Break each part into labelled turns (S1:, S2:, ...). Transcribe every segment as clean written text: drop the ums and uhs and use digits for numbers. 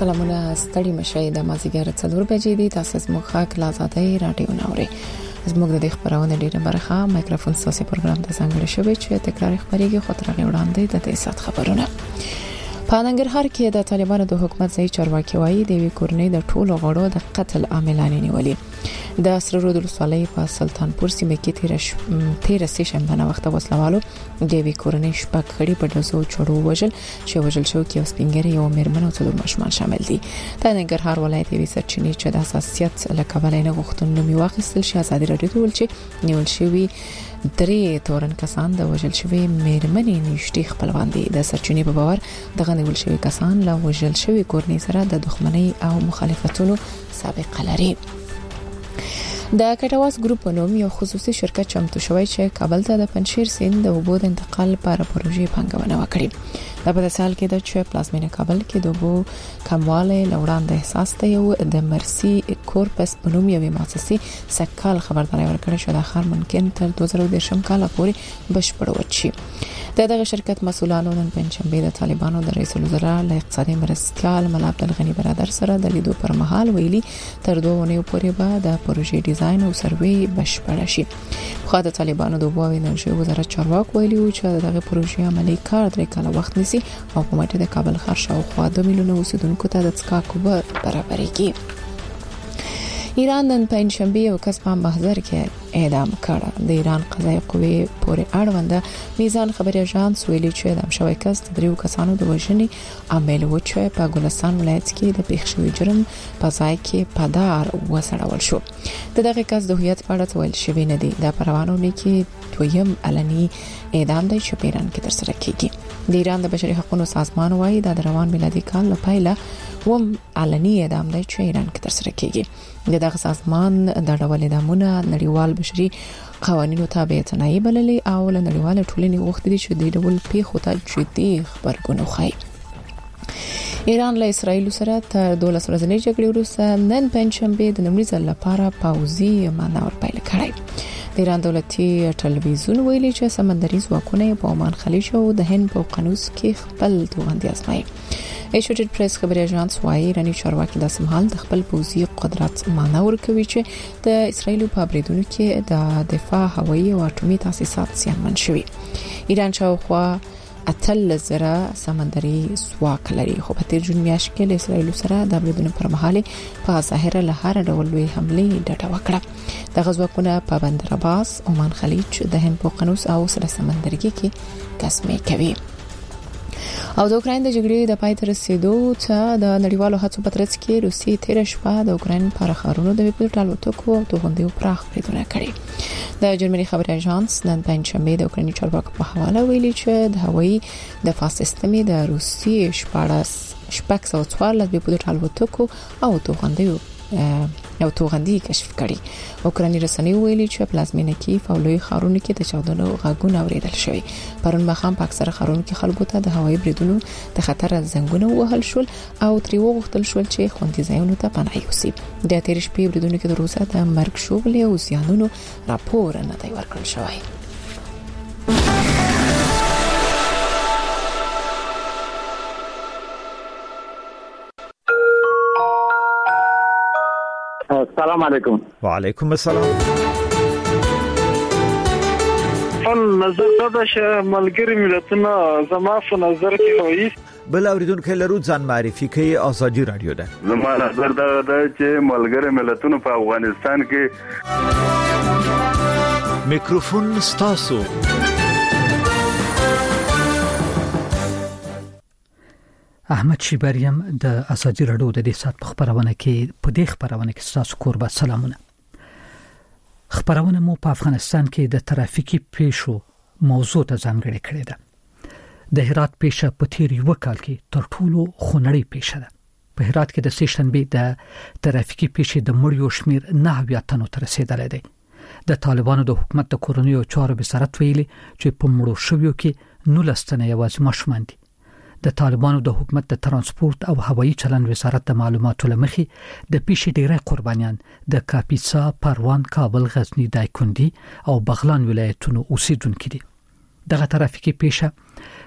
S1: سلامونه ستړي مشه د مازیګر 4 بجې دي تاسو زموږ خاک لازادي رادیو نوري زموږ د خبرونه ډیره برخه مایکروفون ساسي پروګرام ته څنګه شوی چې تکرار خبريږي خطرغه وړاندې د تاسو خبرونه په ننګرهار کې د طالبانو د حکومت ځای چارواکي وایي د وی کورنۍ د ټولو غړو د قتل عاملان نیولي د سرورود ولسوالۍ په سلطانپور سیمه کې 13 شنبه وخت وسلوالو د وی کورنۍ شپږ خړي په دزو چړو وژل شو کې اوسپینګری او مېرمن او څلور ماشومان شامل دي د ننګرهار ولایت وی سرچینې چې د حساسیت لکه نه غوښتنه می واخیستل شي ازادي راډیو ته ول چې نیول شوی درې تورن کسان د وژل شوی مېرمنې نشټي خپلوان دي د سرچینې په باور دغه نیول شوی کسان له وژل شوی کورنۍ سره د دښمنۍ او مخالفتونو سابقه لري د کټواس ګروپ نوم یو خصوصي شرکت چمتو شوی چې کابل ته د پنځیر سیند د اوبو د انتقال لپاره پروژې پنګونه وکړي د په سال کې د چپ پلازمینه کابل کې د اوبو کمواله لوړاند احساس ته یو د مرسي کورپس په نوم یوه مؤسسه سکهال خبرداري ورکړه چې د اخر ممکن تر 2010 کال پورې بشپړ وچی دغه شرکت مسولانو نن پنځشنبه د طالبانو د رئیس الوزرا له اقتصادي مرستيال ملا عبدالغنی برادر سره د لیدو پر مهال ویلي تر 2 ونیو پورې به د پروژې ډیزاین او سروې بشپړ شي خو د طالبانو د اوبو انرژي وزارت چارواک ویلي چې دغه پروژې عملی کار درې کاله وخت نیسي او حکومت د کابل ښار شاوخوا 2 میلیونه اوسیدونکو ته د څښاک اوبه برابرې کوي ایران نن پنځشنبه یو کس په محضر کې اعدام کړ د ایران قضایي قوې پورې اړوند میزان خبري اژانس ویلي چې اعدام شوی کس د دریو کسانو د وژنې عامل و چې په ګلستان ولایت کې د پیښ شوی جرم په ځای کې پدار وسړول شو دغه کس د هویت په اړه ویل شوی نه دی د پروانو کې دویم علني اعدام د شپېران کې تر سره کیږي د ایران د بشري حقوقو سازمان وايي د روان میلادي کال لپاره وم علني اعدام د ایران کې تر سره کیږي دغه سازمان د ډول اعدامونه نړیوال بشري قوانینو تابع تنایي بللي او له نړیوال ټولنې غوښتي چې د ډول پیښو ته جدي خبرګون وخایي ایران له اسرایل سره تر 12 ورځې جګړې وروسته نن پنځشنبه د نومړي ځل لپاره پاوزي مانور پیل کړی د ایران دولتي ټلویزیون ویلي چې سمندري ځواکونه په عمان خلیج او د هند په قنوس کې خپل توغندي ازمایي ایشوټډ پریس خبري اژانس وايي رانی چارواکي د سمحال د خپل پوزي قدرت مانور کوي چې د اسرایل په بریدونو کې د دفاع هوایي او اټومي تاسیسات زیانمن شوي ایران شاوخوا اتل زره سمندري ځواک لري خو په تیر جون میاشت کې له اسرایل سره د بریدونو پر مهال په ظاهر له هر ډول لوی حمله ډډه وکړه د غزوکونه په بندر عباس عمان خلیج د هند په قنوس او سره سمندرګي کې قسمه کوي او د اوکرين د جګړې د پای ته رسیدو ته د نړیوالو هڅو په ترڅ کې روسي تیر شپه د اوکرين پر خارونو د ویپلټالو ټکو او توغندي پراخ بریدونه کړي د جرمني خبري اژانس نن پنځشنبه د اوکرين چارواکو په حواله ویلي چې د هوایي دفاع سیستم د روسي شپږ 14 ویپلټالو ټکو او توغندي کشف کړي اوکراني رسنۍ ویلي چې پلازمینه کې فولوي خارونو کې د چاودنو غاګونه اوریدل شوی پرون مخام په اکثره خارونو کې خلکو ته د هوایي بریدونو د خطر زنګونه وهل شول او تری وغوښتل شول چې خوندي ځایونو ته پناه یوسي د تیر شپې بریدونو کې د روسا د مرګ شوبلې او زیانونو راپور نه دی ورکړل شوی
S2: السلام علیکم
S3: وعلیکم السلام
S4: نظر دا چې ملګری ملتونه زما په نظر کې وایي
S3: بل اوریدونکو لرو ځان معرفي کوي ازادي رادیو ده
S2: زما نظر دا چې ملګری ملتونه په افغانستان کې
S3: میکروفون ستاسو
S5: احمد شیبریم د ازادي رادیو د دې سات خبرونه کې تاسو قربا سلامونه خبرونه مو په افغانستان کې د ترافیکي پیښو موضوع ته ځانګړې کړې ده د هرات پیښه په تیر یو کال کې تر ټولو خونړۍ پیښه ده په هرات کې د سشنبه د ترافیکي پیښې د مړیو شمیر 9 تنو ته رسیدلی دی د طالبانو د حکومت د کورونیو چارو وزارت ویلي چې په مړو شویو کې 19 تنه یوازې ماشومان دي د طالبانو د حکومت د ترانسپورت او هوایي چلند وزارت د معلوماتو لمخې د پیښې ډیری قربانیان د کاپیسا، پروان، کابل، غزنی، دایکندي او بغلان ولایتونو اوسیدونکو دي. دغه ترافیکي پیښه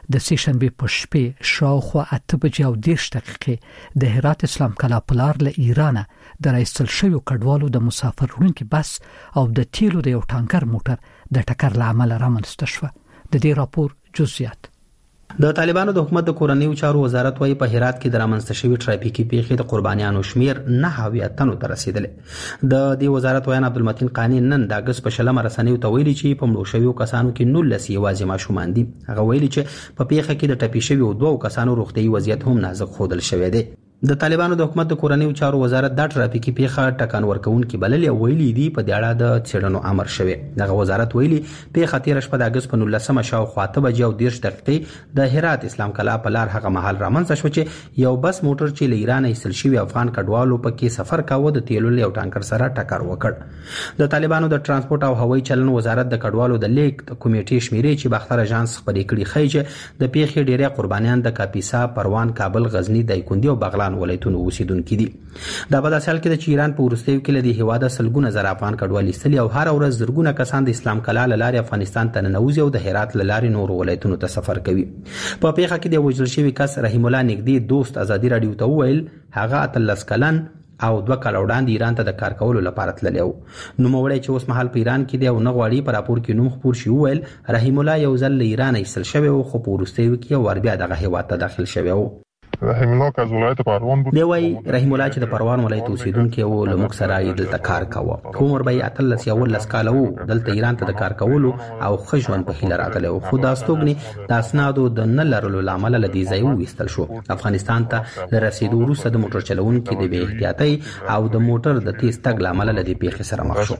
S5: د سیشنبه په شپې شاوخوا 8:10 د هرات اسلام کلا پلار له ایران د رئیسل شوی کډوالو د مسافر وړونکي بس او د تیلو د یو ټانکر موټر د ټکر لامل رامنځته شو. د دې راپور جزئیات.
S6: د طالبانو د حکومت د کورنیو چارو وزارت وايي په هرات کې د رامنځته شوی ټرافیکي پیښې د قربانیانو شمیر 9 تنو ته رسیدل. د دې وزارت وایي عبدالمتین قانی نن د اگست په شلمه رسنیو ته ویلي چې په مړو شویو کسانو کې 19 یوازې ماشومان دي. هغه ویلي چې په پیښه کې د ټپي شویو 2 کسانو روغتيایي وضعیت هم نازک ښودل شوی دی. د طالبانو د حکومت د کورنیو چارو وزارت د ټرافیکي پیښه ټکان ورکوونکي بللې ویلي دي په دې اړه د څېړنو امر شوی. دغه وزارت ویلي پیښه 13 شپه د اگست په 19 شاوخوا 8:10 د هرات اسلام کلا په لار هغه محل رامنځته شو چې یو بس موټر چې له ایران ایستل شوی افغان کډوالو په کې سفر کاوه د تیلو یو ټانکر سره ټکر وکړ. د طالبانو د ترانسپورت او هوایي چلن وزارت د کډوالو د لیک کمیټې شمیرې چې باختر اژانس خبرې کړي خي چې د پیښې ډیری قربانیان د کاپیسا، پروان، کابل، غزنی، دایکندي او بغلان ولایتونو اوسیدونکي دي. دا په داسې حال کې چې ایران په وروستیو کې له هیواده سلګونه زر افغان کډوال ایستلي او هر ورځ زرګونه کسان د اسلام کلا لارې افغانستان ته ننوځي او د هرات لارې نور ولایتونو ته سفر کوي. په پیښه کې د وژل شوی کس رحیم الله نګدي دوست ازادي رادیو ته ویل هغه 13 کلن او 2 کال وړاندې ایران ته د کار کولو لپاره تللی و. نو موړی چې اوس مهال په ایران کې دی او نه غواړي پر راپور کې نوم خپور شي ویل رحیم الله یو ځل له ایران ایستل شوی او خو په وروستیو کې ور بیا دغه هیواد ته داخل شوی و.
S7: رحیم الله که از ولایت پروان بود.
S6: دی وای رحیم الله چې د پروان ولایت اوسیدونکی و له موږ سره دلته کار کاوه. عمر به 13 یا 14 کال و دلته ایران ته د کار کولو او خجوان په هیله راتله او خو د استوګنی د اسنادو د نه لرلو لامل لدی ځای وستل شو. افغانستان ته رسیدو وروسته د موټر چلوونکي د بې احتیاطۍ او د موټر د تیز تګ لامل لدی پیښې سره مخ شو.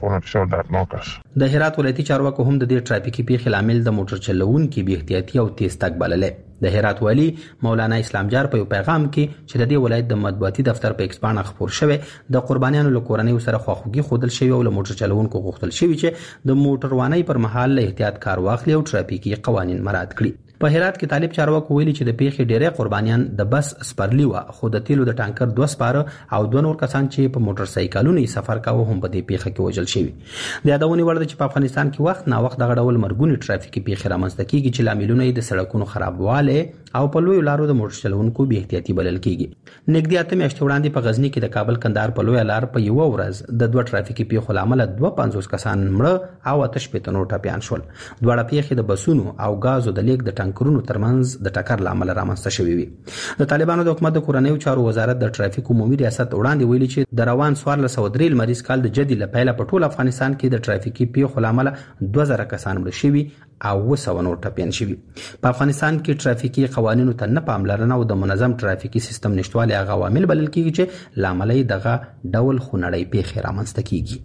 S6: د هرات ولایتي چارواکو هم د دې ټرافیکي پیښې لامل د موټر چلوونکي بې احتیاطي او تیز تګ بللې. د هرات والی مولانا اسلام جار په پیغام کې چې د دې ولایت د مطبوعاتي دفتر په ایکسپان خبر شوی د قربانیانو له کورنۍ سره خواخوږي خودل شوی او له موټر چلوونکو غوښتل شوی چې د موټر وانۍ پر مهال له احتیاط کار واخلي او ټرافیکي قوانین مراعات کړي. په هرات کې طالب چارواکو ویلي چې د پیښې ډېرې قربانیان د بس سپرلی و خو د تیلو د ټانکر 2 سپاره او 2 نور کسان چې په موټر سایکلونو سفر کاوه هم په دې پیښه کې وژل شوی. د یادونې وړ ده چې په افغانستان کې وخت نا وخت دغه ډول مرګونی ټرافیکي پیښې رامنځته کیږي چې لاملونه یې د سړکونو خرابواله او په لوی لارو د موټر چلوونکو بې احتیاطي بلل کیږي. نګدي اته میاشتې وړاندې په غزنی کې د کابل کندهار په لوی لار په یو ورځ د 2 ټرافیکي پیښو لامل 250 کسان مړه او 8 نور ټپيان شول. دوه پیښې د بسونو او غازو د لیک د ټانکرونو ترمنځ د ټکر لامل رامنځته شوې وي. د طالبانو د حکومت د کورنیو چارو وزارت د ټرافیک عمومي ریاست وړاندې ویلي چې د روان 1403 مریض کال د جدي لپاره په ټول افغانستان کې د ټرافیکي پیښو لامل 2000 کسان مړ شوي او 200 نور ټپيان شوي. په افغانستان کې ټرافیکي قوانینو ته نه پاملرنه او د منظم ټرافیکي سیستم نشټوالي هغه عوامل بلل کیږي چې لامل یې دغه ډول خونړی پیښې رامنځته کیږي.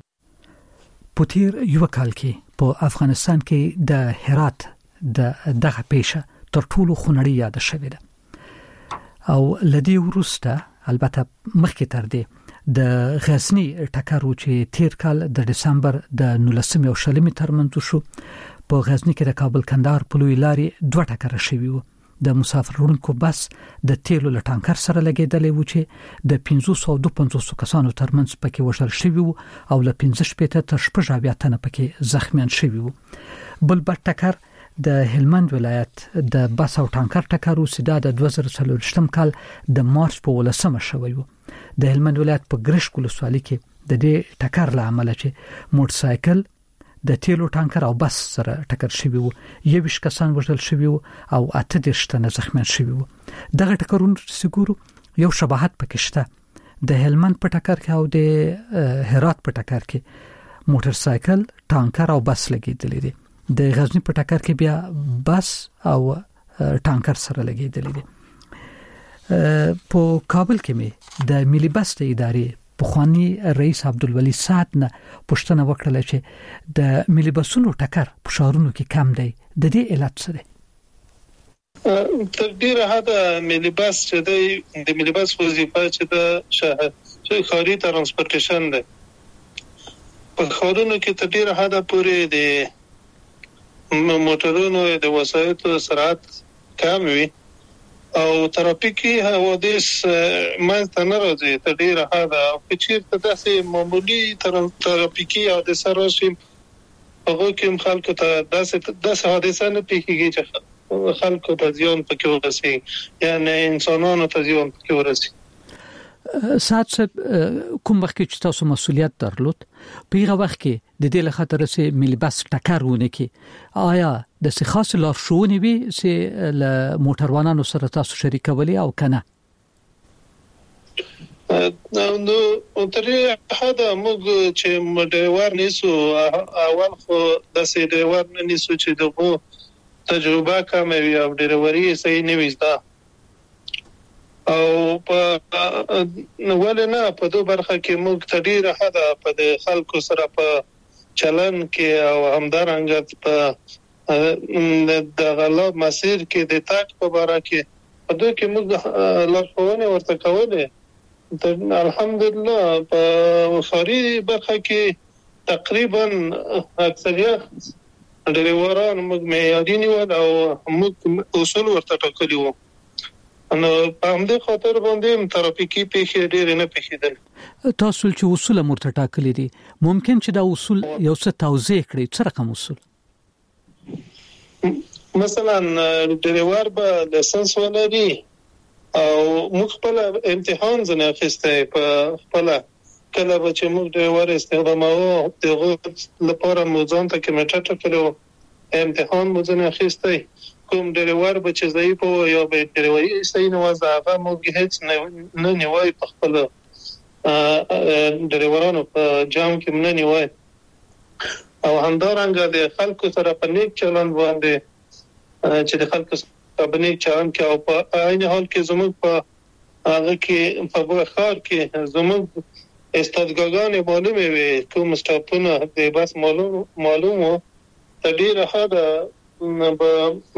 S5: په تیر یو کال کې په افغانستان کې د هرات دغه پیښه تر ټولو خونړی یاد شوې ده او لدی ورسته البته مخکې تر دې د غزنی ټکر چې تیر کال د دسمبر د 19 او 20 ترمنځ شو. په غزنی کې د کابل کندهار په لوی لارې 2 ټکر شوي وو. د مسافر وړونکو بس د تیلو له ټانکر سره لګیدلې و چې د 552 کسانو ترمنځ پکې وژل شوي وو او له 15 تر 18 تنه پکې زخمیان شوي وو. بل ټکر د هلمند ولایت د بس او ټانکر ټکر وسیدا د 2023 کال د مارچ په 18 شوی وو. د هلمند ولایت په ګرش ولسوالۍ کې د دې ټکر لامل چې موټر سایکل د تیلو ټانکر او بس سره ټکر شوی وو. 20 کسان وژل شوی وو او 18 تنه زخمیان شوی وو. دغه ټکرونه سګورو یو شباهت پکې شته. د هلمند په ټکر کې او د هرات په ټکر کې موټر سایکل ټانکر او بس لګیدلې دي. د غزنی په ټکر کې بیا بس او ټانکر سره لګیدلې دي. په کابل کې مې د ملي بس د ادارې پخوانی رئیس عبدالولي سعد نه پوښتنه وکړه چې د ملي بسونو ټکر په ښارونو کې کم دی. د دې علت څه دی؟
S4: تر ډیره حد ملي بس چې د ملي بس وظیفه چې د ښاري ترانسپورټیشن ده په ښارونو کې تر ډیره حد پورې د موټرونو د وسایطو سرعت کم وي او ترافیکي حوادث منځته نه راځي تر ډیره حد. او که چیرته داسې معمولي ترافیکي حادثه راشي هغه کې خلکو ته داسې حادثه نه پیښیږي چې خلکو ته زیان پکې ورسي یعنی انسانانو ته زیان پکې ورسي.
S5: سات کوم وخت چې تاسو مسؤلیت درلود په هغه وخت کې د دې له خاطر چې ملي بس ټکر ونه کې آیا د څه خاص لارښوونې وي چې له موټروانانو سره تاسو شریکولې او کنه؟
S4: نو ترې حدا موږ چې ډریور نیسو اول خو د سې ډریور نیسو چې دغه تجربه کمه وي او ډریوري صحیح نه وي زده او په ولنه په دوه برخه کې موږ تدیر حدا په خلکو سره په چلن کې او همدارنګ په د غلط مسیر کې د تاک په باره کې په دوه کې موږ لارښوونې ورته کولې. الحمدلله په خاري برخه کې تقریبا اکثریت ډریوران موږ معیاري نیول او موږ اصول ورته ټاکلي وو. نو په همدې خاطر باندې ترافیکي پیښې ډېر نه پیښېدل.
S5: تاسو چې اصول مرته ټاکلي دي ممکن چې دا اصول یو څه توضیح کړئ؟ څه رقم اصول؟
S4: مثلا ډریور به لایسنس ولري او موږ خپل امتحان ځنه اخیسته په خپل کله به چې موږ ډریور استخداموو دغه لپاره موزان ته کمیټه ټاکلو امتحان مو ځنه اخیسته. کوم ډریور به چې ضعیف او یا به ډریوري صحیح نه وځه موږ هیڅ نه نیوي په خپل ډریورانو په جام کې نه نیوي او همدارنګ د خلکو سره په نیک چلن باندې چې د خلکو سره په نیک چلن کې او په عین حال کې زموږ په هغه کې په بخار کې زموږ استادګاګان معلومه وي کوم سټاپونه د بس معلومه تدیر هدا به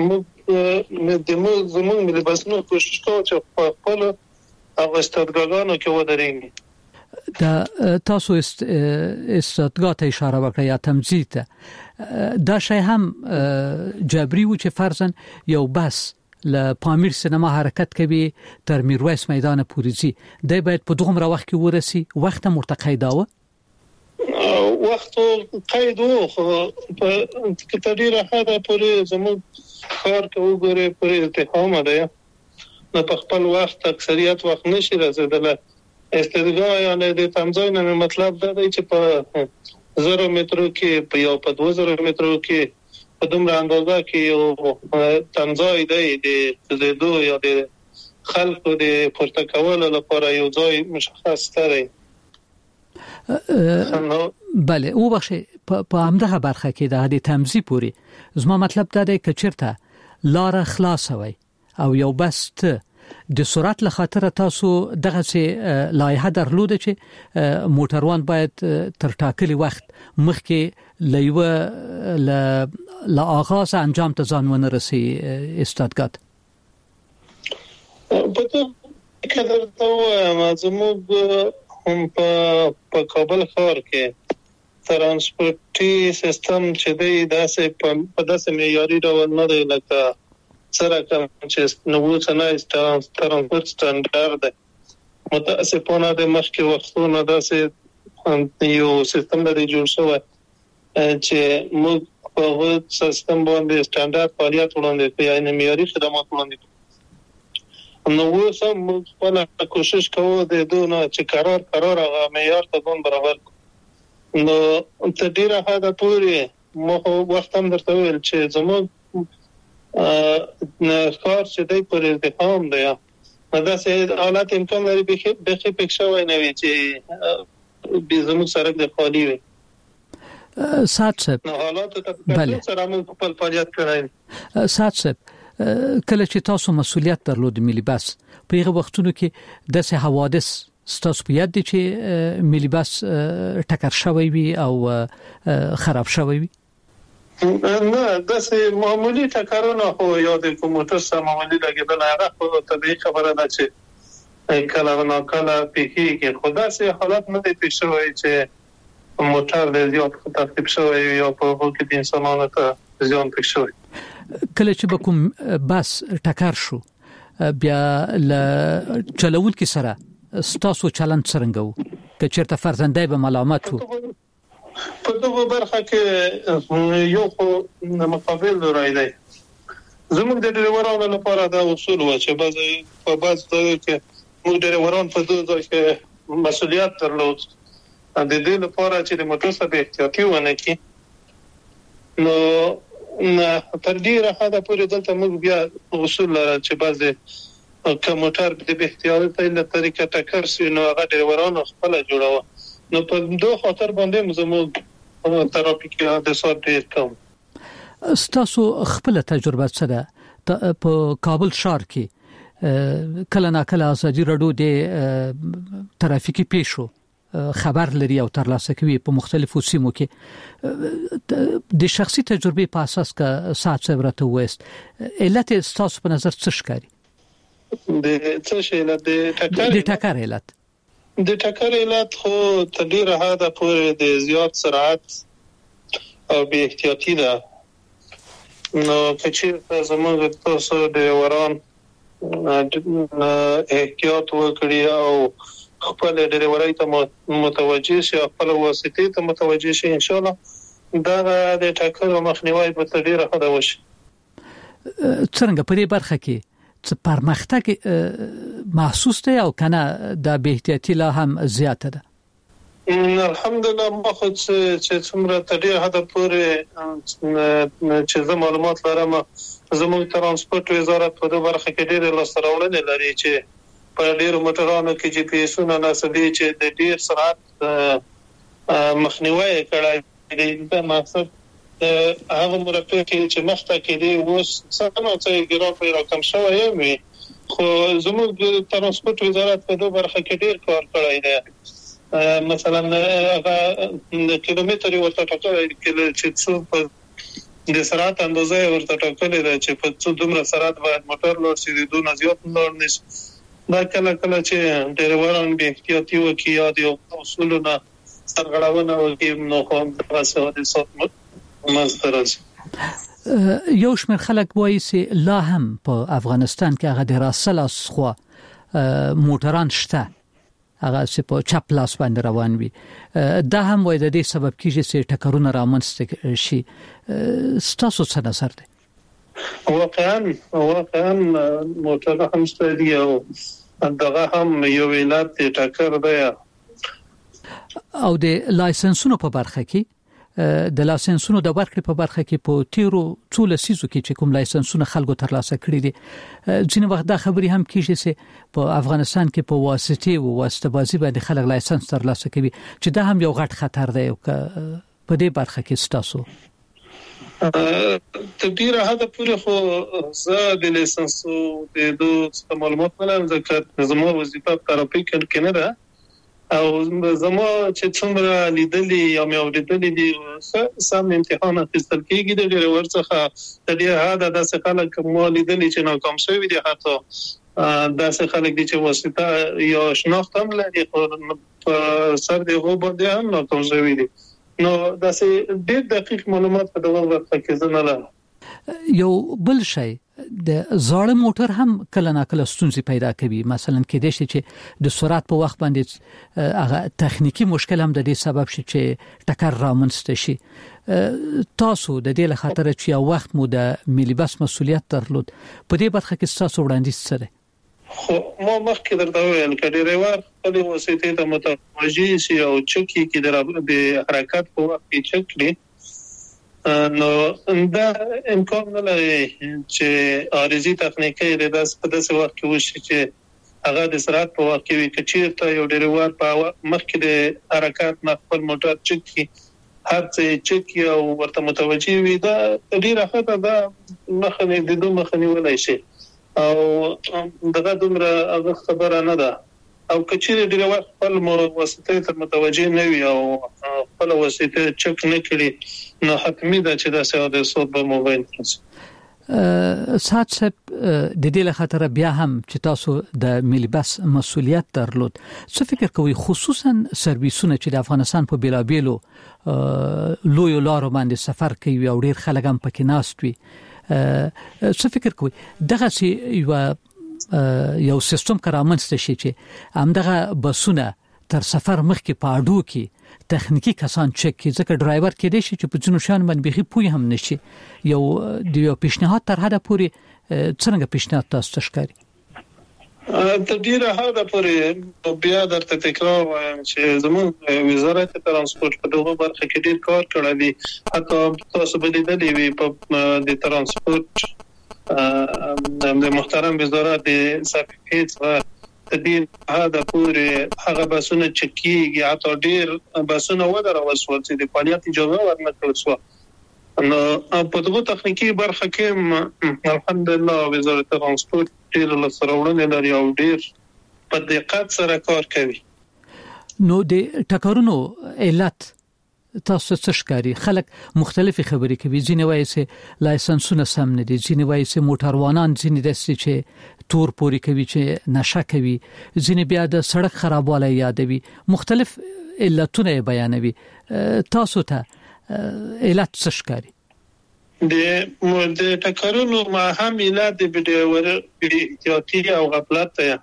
S4: زموږ ملي بسونو کوشش کوي چې په خپل هغه استادګاګانو کې ودرېږي.
S5: دا تاسو استادګا ته اشاره وکړه یا تمځي ته دا شی هم جبري و چې فرضاً یو بس له پامیر سینما حرکت کوي تر میرویس میدان پورې ځي دی باید په دغه وخت کې ورسي وخت مرتقی داوه
S4: وخت قید وو په تدیر هدا پورې زموږ کار کوي ګوره پورې التهام ده نه په خپل وخت اکثریت وخت نشي رسیدله. استدګا یعنی د تمځای نه مطلب دا دی چې په 0 مترو کې په یو په 2000 مترو کې په دومره اندازه کې یو تمځای دی د دوه یا د خلکو د پورته کولو لپاره یو ځای مشخص دی.
S5: بله او بخشه په همدغه برخه کې د تمځي پوری زما مطلب دا دی چې چیرته لار خلاصه وي او یو بس د سرعت له خاطر تاسو دغه سي لایحه درلوده چې موټروان باید تر ټاکلي وخت مخکې لیوه لا آغاز انجام ته ځان ونه رسي استادګات.
S4: په دې کې درته زموږ هم په کابل ښار کې ترانسپورتي سیستم چې دی داسې په داسې معیاري ډول نه دی لکه سره کوم چې نو څنګه ترانسپورت سټانډرډ دی. متاسفانه د مخکې وختونو داسې یو سیستم لري جوړ شوی چې موږ په سیستم باندې سټانډرډ فعالیت وړاندې کوي یعنی معیاري خدمات وړاندې کوي. نو اوس هم موږ خپل کوشش کوو د دونه چې قرار هغه معیار ته ګون برابر نو تدیر هدا پورې مو وخت هم درته ویل چې زموږ کار چې دی پر ارتقام دی دا سه حالات امکان لري به پکښه وای نه وي چې به زموږ سره د خالی وي
S5: سات صاحب.
S4: نو حالات ته سره موږ خپل فعالیت کړای.
S5: سات صاحب کله چې تاسو مسؤلیت درلود ملي بس په هغه وختونو کې داسې حوادث ستاسو په یاد دي چې ملي بس ټکر شوی وي او خراب شوی وي؟
S4: نه داسې معمولی ټکرونه خو یا د کوموټر سره معمولی لګیدل هغه خو طبيعي خبره ده چې کله نه کله پیږي خو داسې حالت نه دی پیښ شوی چې موټر د زیات تخریب شوی یا په هغه کې د انسانانو ته زیان پېښ شوی.
S5: کله چې کوم بس ټکر شو بیا ل چلوونکي سره ستاسو چلند څنګه وو که چیرته فرزندای به ملامت وو؟
S4: په دغه برخه کې یو خو مقابل راځي زموږ د ډرایورانو لپاره دا اصول و چې په بعض ځایو کې موږ ډرایوران په دوه ځای کې مسؤلیت درلود د دې لپاره چې د موټر څخه احتیاطي ونه کړي. نو تر ډیره حده پورې دلته موږ بیا اصول لرو چې بعضې که موټر د احتیاطي له طریقه ټکر شي نو هغه ډرایورانو خپله جوړوه. نو په دوه خاطر باندې زموږ ترافیکي حادثات ډېر کم.
S5: ستاسو خپل تجربه څه ده په کابل ښار کې کله ناکله ازادي راډیو د ترافیکي پیښو خبر لري او ترلاسه کوي په مختلفو سیمو کې د شخصي تجربه په اساس کا سات صبرته وست علت ستاسو په نظر څه ښکاري؟
S4: د څه شي علت د
S5: ټکر علت
S4: خو تر ډیره حده پورې د زیات سرعت او بې احتیاطي ده. نو کچې زموږ تاسو ډرایوران احتیاط وکړي او خپل ډرایورۍ ته متوجه شي او خپل واسطې ته متوجه شي، ان شاء الله دا د ټکر مخنیوي به تر ډیره حده وشي.
S5: څنګه په دې برخه کې څه پرمختګ محسوس دی او کنه د بې احتیاطي لا هم زیاته ده؟
S4: الحمدلله ما خو چې څومره تر ډیره حده پورې چې زه معلومات لرم زموږ ترانسپورت وزارت په دې برخه کې ډېرې لاسته راوړنې لري چې په ډېرو موټرانو کې جی پی ایسونه نصبي چې د ډېر سرعت مخنیوي کړی دی. دا مقصد هغه مرکه کې چې مخته کې دی اوس څنګه چې ګراف رقم شوی وي، خو زموږ ترانسپورت وزارت په دې برخه کې ډېر کار کړی دی. مثلا هغه کیلومتر ورته ټاکل چې څو په د سرعت اندازه ورته ټاکل دی چې په څو دومره سرعت باید موټر لوړ شي، دونه زیات لوړ نشي. دا کله چې ډرایوران بې احتیاطي وکړي یا د اصولونو سرغړونه وکړي نو خو دغسې حادثات منځته راځي.
S5: یو شمېر خلک وایي چې لا هم په افغانستان کې هغه د راست لاس خوا موټران شته هغه چې په چپ لاس باندې روان وي. دا هم وایي د دې سبب کېږي چې ټکرونه رامنځته شي. ستاسو څه نظر دی؟
S4: واقعا موټر هم شته دي او دغه هم یو علت د ټکر دی.
S5: او د لایسنسونو په برخه کې د لایسنسونو د ورکړې په برخه کې په تیرو څو لسیزو کې چې کوم لایسنسونه خلکو ترلاسه کړي دي ځینې وخت دا خبرې هم کېږي چې په افغانستان کې په واسطې او واسطه‌بازي باندې خلک لایسنس ترلاسه کوي چې دا هم یو غټ خطر دی. او په دې برخه کې ستاسو
S4: تدبیر هدا پورې خو زه د لایسنس د دوه معلومات نه لرم ځکه زموږ وظیفه ترافیک کې نه ده او زموږ چې څومره لیدلې یا مې اوریدلې دي سم امتحان اخیستل کېږي د ډرایور څخه د دې هدا داسې خلک مو لیدلې چې ناکام شوي دي، حتی داسې خلک دي چې واسطه یا شناخت هم لري خو په سر د هغو باندې هم ناکام شوي دي. نو داسې ډېر دقیق معلومات په دغه وخت کې زه نه لرم.
S5: یو بل شی د زاړه موټر هم کله ناکله ستونزې پیدا کوي. مثلا کېدای شي چې د سرعت په وخت باندې هغه تخنیکی مشکل هم د دې سبب شي چې ټکر رامنځته شي. تاسو د دې لخاطر چې یو وخت مو د ملي بس مسؤلیت درلود په دې برخه کې تاسو وړاندیز څه دی؟
S4: خو ما مخکې درته ویل که ډرایور خپلې واسطې ته متوجه شي او چک یې کې د حرکت په وخت کې چک کړي نو دا امکان نه لري چې عارضي تخنیکي د داسې وخت کې وشي چې هغه د سرعت په وخت کې وي. که چېرته یو ډرایور په مخکې د حرکت نه خپل موټر چک کړي هر څه چک او ورته متوجه وي دا ډېره ښه ده. دا مخه نیولی شي او دغه دومره هغه خبره نه ده. او کچېرې ډرایور خپل واسطې ته متوجه نه وي او خپل واسطې چک نه کړي نو حتمي ده چې داسې حادثات به موبایل راځي.
S5: سات صاحب د دې لخاطر بیا هم چې تاسو د ملي بس مسؤلیت درلود څه فکر کوئ خصوصا سرویسونه چې د افغانستان په بیلابیلو لویو لارو باندې سفر کوي او ډیر خلک هم پکې ناست وي څه فکر کوئ دغه یو سیستم کرامنځته شي چې همدغه بسونه تر سفر مخکې په اډو کې تخنیکی کسان چک کی ځکه ډرایور کې دی چې په ځینو شان باندې بيخي پوي هم نشي یو د پیشنهاد تر حده پوري څنګه پیشنهاد تاسو تشکاري
S4: د ډیره حده پورې بیا درته تکرار وایم چې زموږ وزارت ترانسپورت په دغه برخه کې ډیر کار کړی دی حتی تاسو به لیدلې وي په د ترانسپورت د محترم وزارت د سفیت و تدین هدا پورې هغه بسونه چکیږي حتی ډیر بسونه ودرول شو چې د فعالیت اجازه ورنکړل شو نو په دغه تخنیکی برخه کې الحمدلله وزارت ترانسپورت ډیر لسرهونه لري او ډیر په دقت سره کار کوي
S5: نو د ټکرونو علت تاسو څه ښکاري خلک مختلفي خبرې کوي ځینې وایي چې لایسنسونه سم نه دي ځینې وایي چې موټروانان ځینې داسې چې تور پوري کوي چې نشه کوي ځینې بیا د سړک خرابوالی یادوي مختلف علتونه بیانوي تاسو ته علت څه ښکاري
S4: د ټکرونو ما هم علت د ډیور احتیاطي او غفلت ته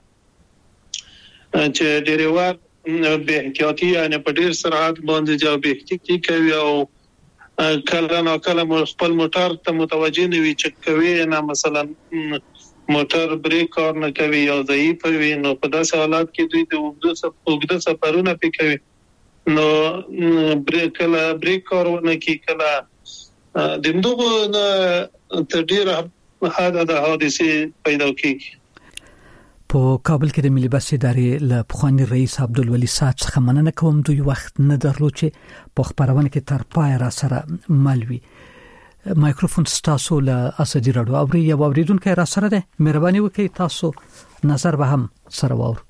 S4: چې ډیور به احتیاطي یعنی په ډیر سرعت باندې جو به احتیاطي کوي او کله نو کله خپل موټر ته متوجه نه وي چې کوي نه مثلا موټر بریک کار نه کوي یا ضعیف وي نو په داسې حالات کې دوی د اوږده سفرونه کوي نو بریک کار نه کوي کله د دغه تدبیر هدا د حادثه پیدا کیږي
S5: په کابل کې د ملي بس ادارې له پخوانی رئیس عبدالولي صاحب څخه مننه کوم دوی وخت نه درلود چې په خبرونه کې تر پای را سره ملوي مایکروفون تاسو له اسدي راډیو او یو اوریدونکو را سره ده مهرباني وکړئ تاسو نظر به هم سره واور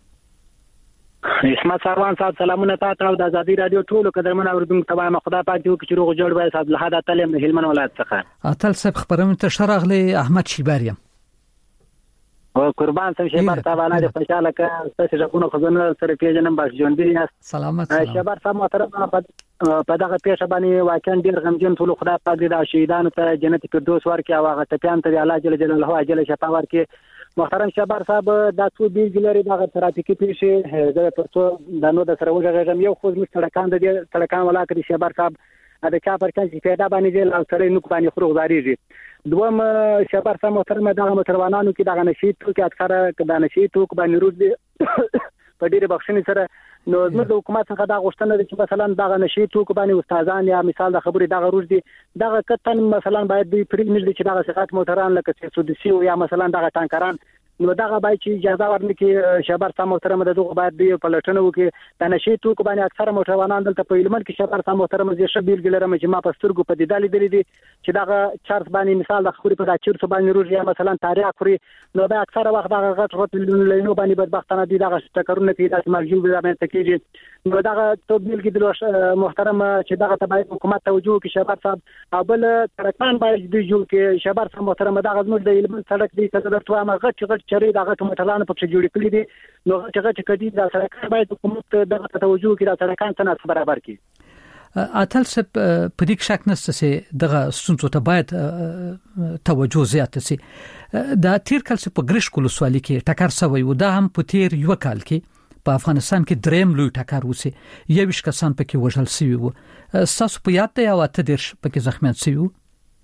S8: اسمت سروان صاحب سلامونه تاسو او د ازادي رادیو ټولو قدرمن اوریدونکو ته ما خدا پاک دې چې روغ جوړ وای صاحب له حدا تلم هلمن ولایت څخه
S5: اتل صاحب خبرونه ته شرغله احمد شیباریم
S8: او قربان سم شبر صاحب انا خوشاله ک تاسو ژوند خزانه سره پیژنم باش ژوند دي
S5: سلامت
S8: شبر صاحب محترم په دغه پیښه باندې واقعا ډیر غمجن ټول خدای پاک دې د شهیدانو ته جنت فردوس ورکړي او هغه ته ته الله جل جلاله اجل شفا ورکړي محترم شبر صاحب دا څو بیلګلري دغه ترافیکي پیښې د پرتو د نو د سره وګړم یو خو مستړکان د تړکان ولا کړی شبر صاحب دا چا پر چې پیدا باندې دې لاس سره نو باندې خروغ داریږي دوم شبر صاحب محترم دغه متروانانو کې دغه نشي تو کې اکثره د نشي تو باندې روز دي په ډیره بخښنې سره نو زموږ د حکومت څخه دا غوښتنه ده چې مثلا دغه نشي تو باندې استادان یا مثال د خبرې دغه روز دي دغه کتن مثلا باید دوی پرې نه دي چې دغه ثقات موټران لکه سودسي یا مثلا دغه ټانکران نو دغه باید چې اجازه ورنکړي شبر صاحب محترم دغه باید دی په لټنه وکړي د نشي تو باندې اکثره موټروانان دلته په علمن کې شبر صاحب محترم زی شبیر ګلرم چې ما په سترګو په دیدالې دي چې دغه چارج باندې مثال د خبرې په داچیر باندې روز یا مثلا تاریخ خوري نو دا اکثره وخت دغه غټ لینو باندې بدبختانه دي دغه ټکرونه کې د مرجو باندې تکیږي نو دغه توبیل کې د محترم چې دغه تبعید حکومت توجه کې شبر صاحب او بل ترکان باید دی جوړ کې شبر صاحب محترم دغه زموږ د علم سړک دی چې د توامه غټ چری دغه ټمټلانو په جوړ کړی دي نو غټ کډي د سړک باید حکومت دغه توجه کې د سړکان څخه برابر کړي
S5: اتل سب په دې شک نشته چې دغه ستونزو ته باید توجه زیاته شي دا تیر کال په ګریش کول سوالي کې ټکر سوی و دا هم په تیر یو کال کې په افغانستان کې دریم لوی ټکر وسی یوش کسان پکې وژل شوی وو تاسو په یاد دی او ته ډیر پکې زخمیان شوی وو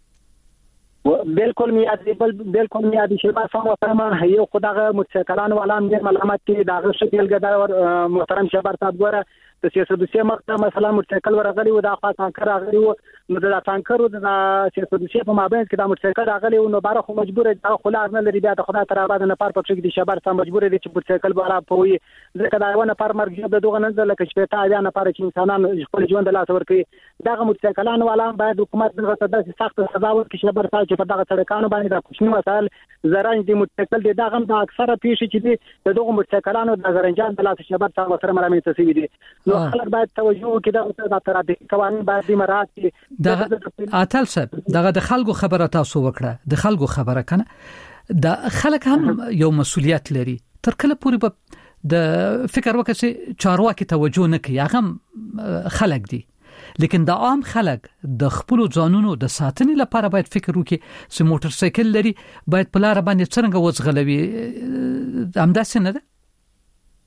S8: بالکل بالکل میادي شباب سم محترم یو خدای متشکلان ولام دې ملامت کې داغه شکل ګدار محترم شبر صاحب ګوره د سیاسي مقطع مثلا متشکل ورغلی و دا ټانکر راغلی و نو دا ټانکر د سیاسي په مابین کې دا متشکل راغلی و نو بار خو مجبور دا خلاص نه لري بیا د خدای تر آباد نه پار پکې دي شبر صاحب مجبور دي چې متشکل بارا پوي ځکه دا ونه پر مرګ د دوغه نه لکه چې ته بیا نه پاره چې انسانان خپل ژوند لاس ورکړي دا متشکلان ولام باید حکومت دغه تداسي سخت سزا ورکړي شبر صاحب چې په دغه سړکانو باندې د کوچنی مسائل زرنج دي متشکل دي دا هم د اکثره پیښې چې دي د دغه متشکلانو د زرنجان د لاس شبر صاحب سره مرامت تسوي دي نو خلک باید توجه وکړي د ترافیک قوانین باید مراعات کړي
S5: دا اتل صاحب دغه د خلکو خبره تاسو وکړه د خلکو خبره کنه د خلک هم یو مسؤلیت لري تر کله پورې به د فکر وکړي چارواکي توجه نه کوي هغه خلک دي لیکن د عام خلک د خپل ځانونو د ساتنې لپاره باید فکر وکړي چې موټر سایکل لري باید په لار باندې څنګه وځغلوي همداسې نه ده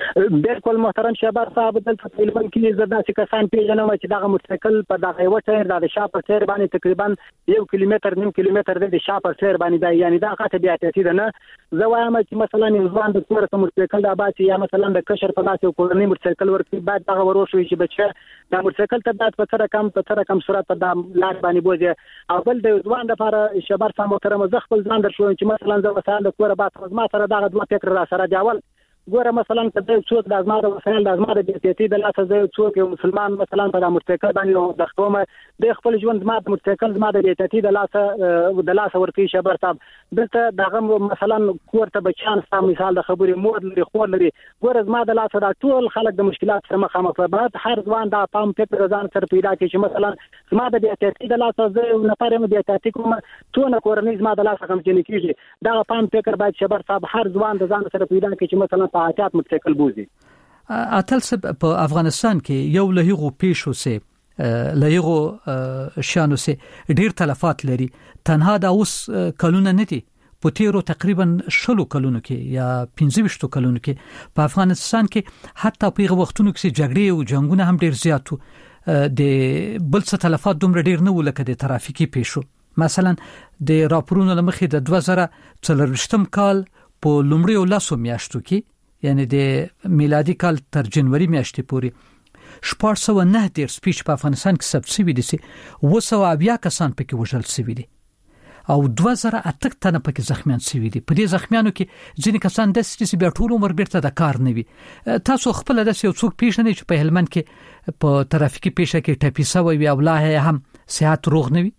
S8: بالکل محترم شهباز صاحب دلته فلمن کې زدا چې کسان پیژنم چې دغه موټرسایکل په دغه یو ټایر د شاپر سیر باندې تقریبا 1 کیلومتر نیم کیلومتر د شاپر سیر باندې دا یعنی دا خاطر بیا تاسو ده نه زه وایم چې مثلا ځوان د کور ته موټرسایکل د باسي یا مثلا د کشر په لاس یو کورنۍ موټرسایکل ورکړي بعد دغه وروشي چې بچ دا موټرسایکل ته بعد په تر کم سرعت په د لار باندې بوزي او بل د ځوان لپاره شهباز صاحب محترم زه خپل ځان در شوم چې مثلا زه وسایل د کور بعد ما سره دغه دوه فکر را سره جوړ ګوره مثلا کله څوک د ازمار وسایل د ازمار د بیتي د لاسه زه څوک یو مسلمان مثلا په موټرسایکل باندې د خپل د خپل ژوند ما د موټرسایکل ما د بیتي د لاسه ورکی شهباز صاحب دلته دغه مثلا کور ته بچان سم مثال د خبرې مور لري خور لري ګوره ما د لاسه د ټول خلک د مشکلات سره مخامخ بعد هر ځوان د پام فکر ځان سره پیدا کوي چې مثلا ما د بیتي د لاسه زه نه پاره مې بیتي کوم ټول کورنۍ ما د لاسه کوم چې کیږي دا پام فکر باید شهباز صاحب هر ځوان د ځان سره پیدا کوي چې مثلا احتیاط موټرسایکل بوزي
S5: اتل سب په افغانستان کې یو له هغو پیښو سه له هغو شانو سه ډیر تلفات لري تنها دا اوس کلونه نه دي په تیرو تقریبا 10 کلونو کې یا 15 کلونو کې په افغانستان کې حتی په هغه وختونو کې جګړې او جنگونه هم ډیر زیات د بل څه تلفات دومره ډیر نه ولکه د ترافیکي پیښو مثلا د راپورونو لمخې د 2024 کال په لومړیو لاسو میاشتو کې یعنی د میلادي کال تر جنوري میاشتې پورې 409 سپیچ په افغانستان کې ثبت شوی دي چې 200 کسان پکې وژل شوی دي او 2008 تنه پکې زخمیان شوی دي په دې زخمیانو کې ځینې کسان د سټي بیا ټول عمر بیرته د کار نه وي تاسو خپل د یو څوک پیښنه چې په هلمند کې په ترافیکي پیښه کې ټپي شوی وي او لا هم صحت روغ نه وي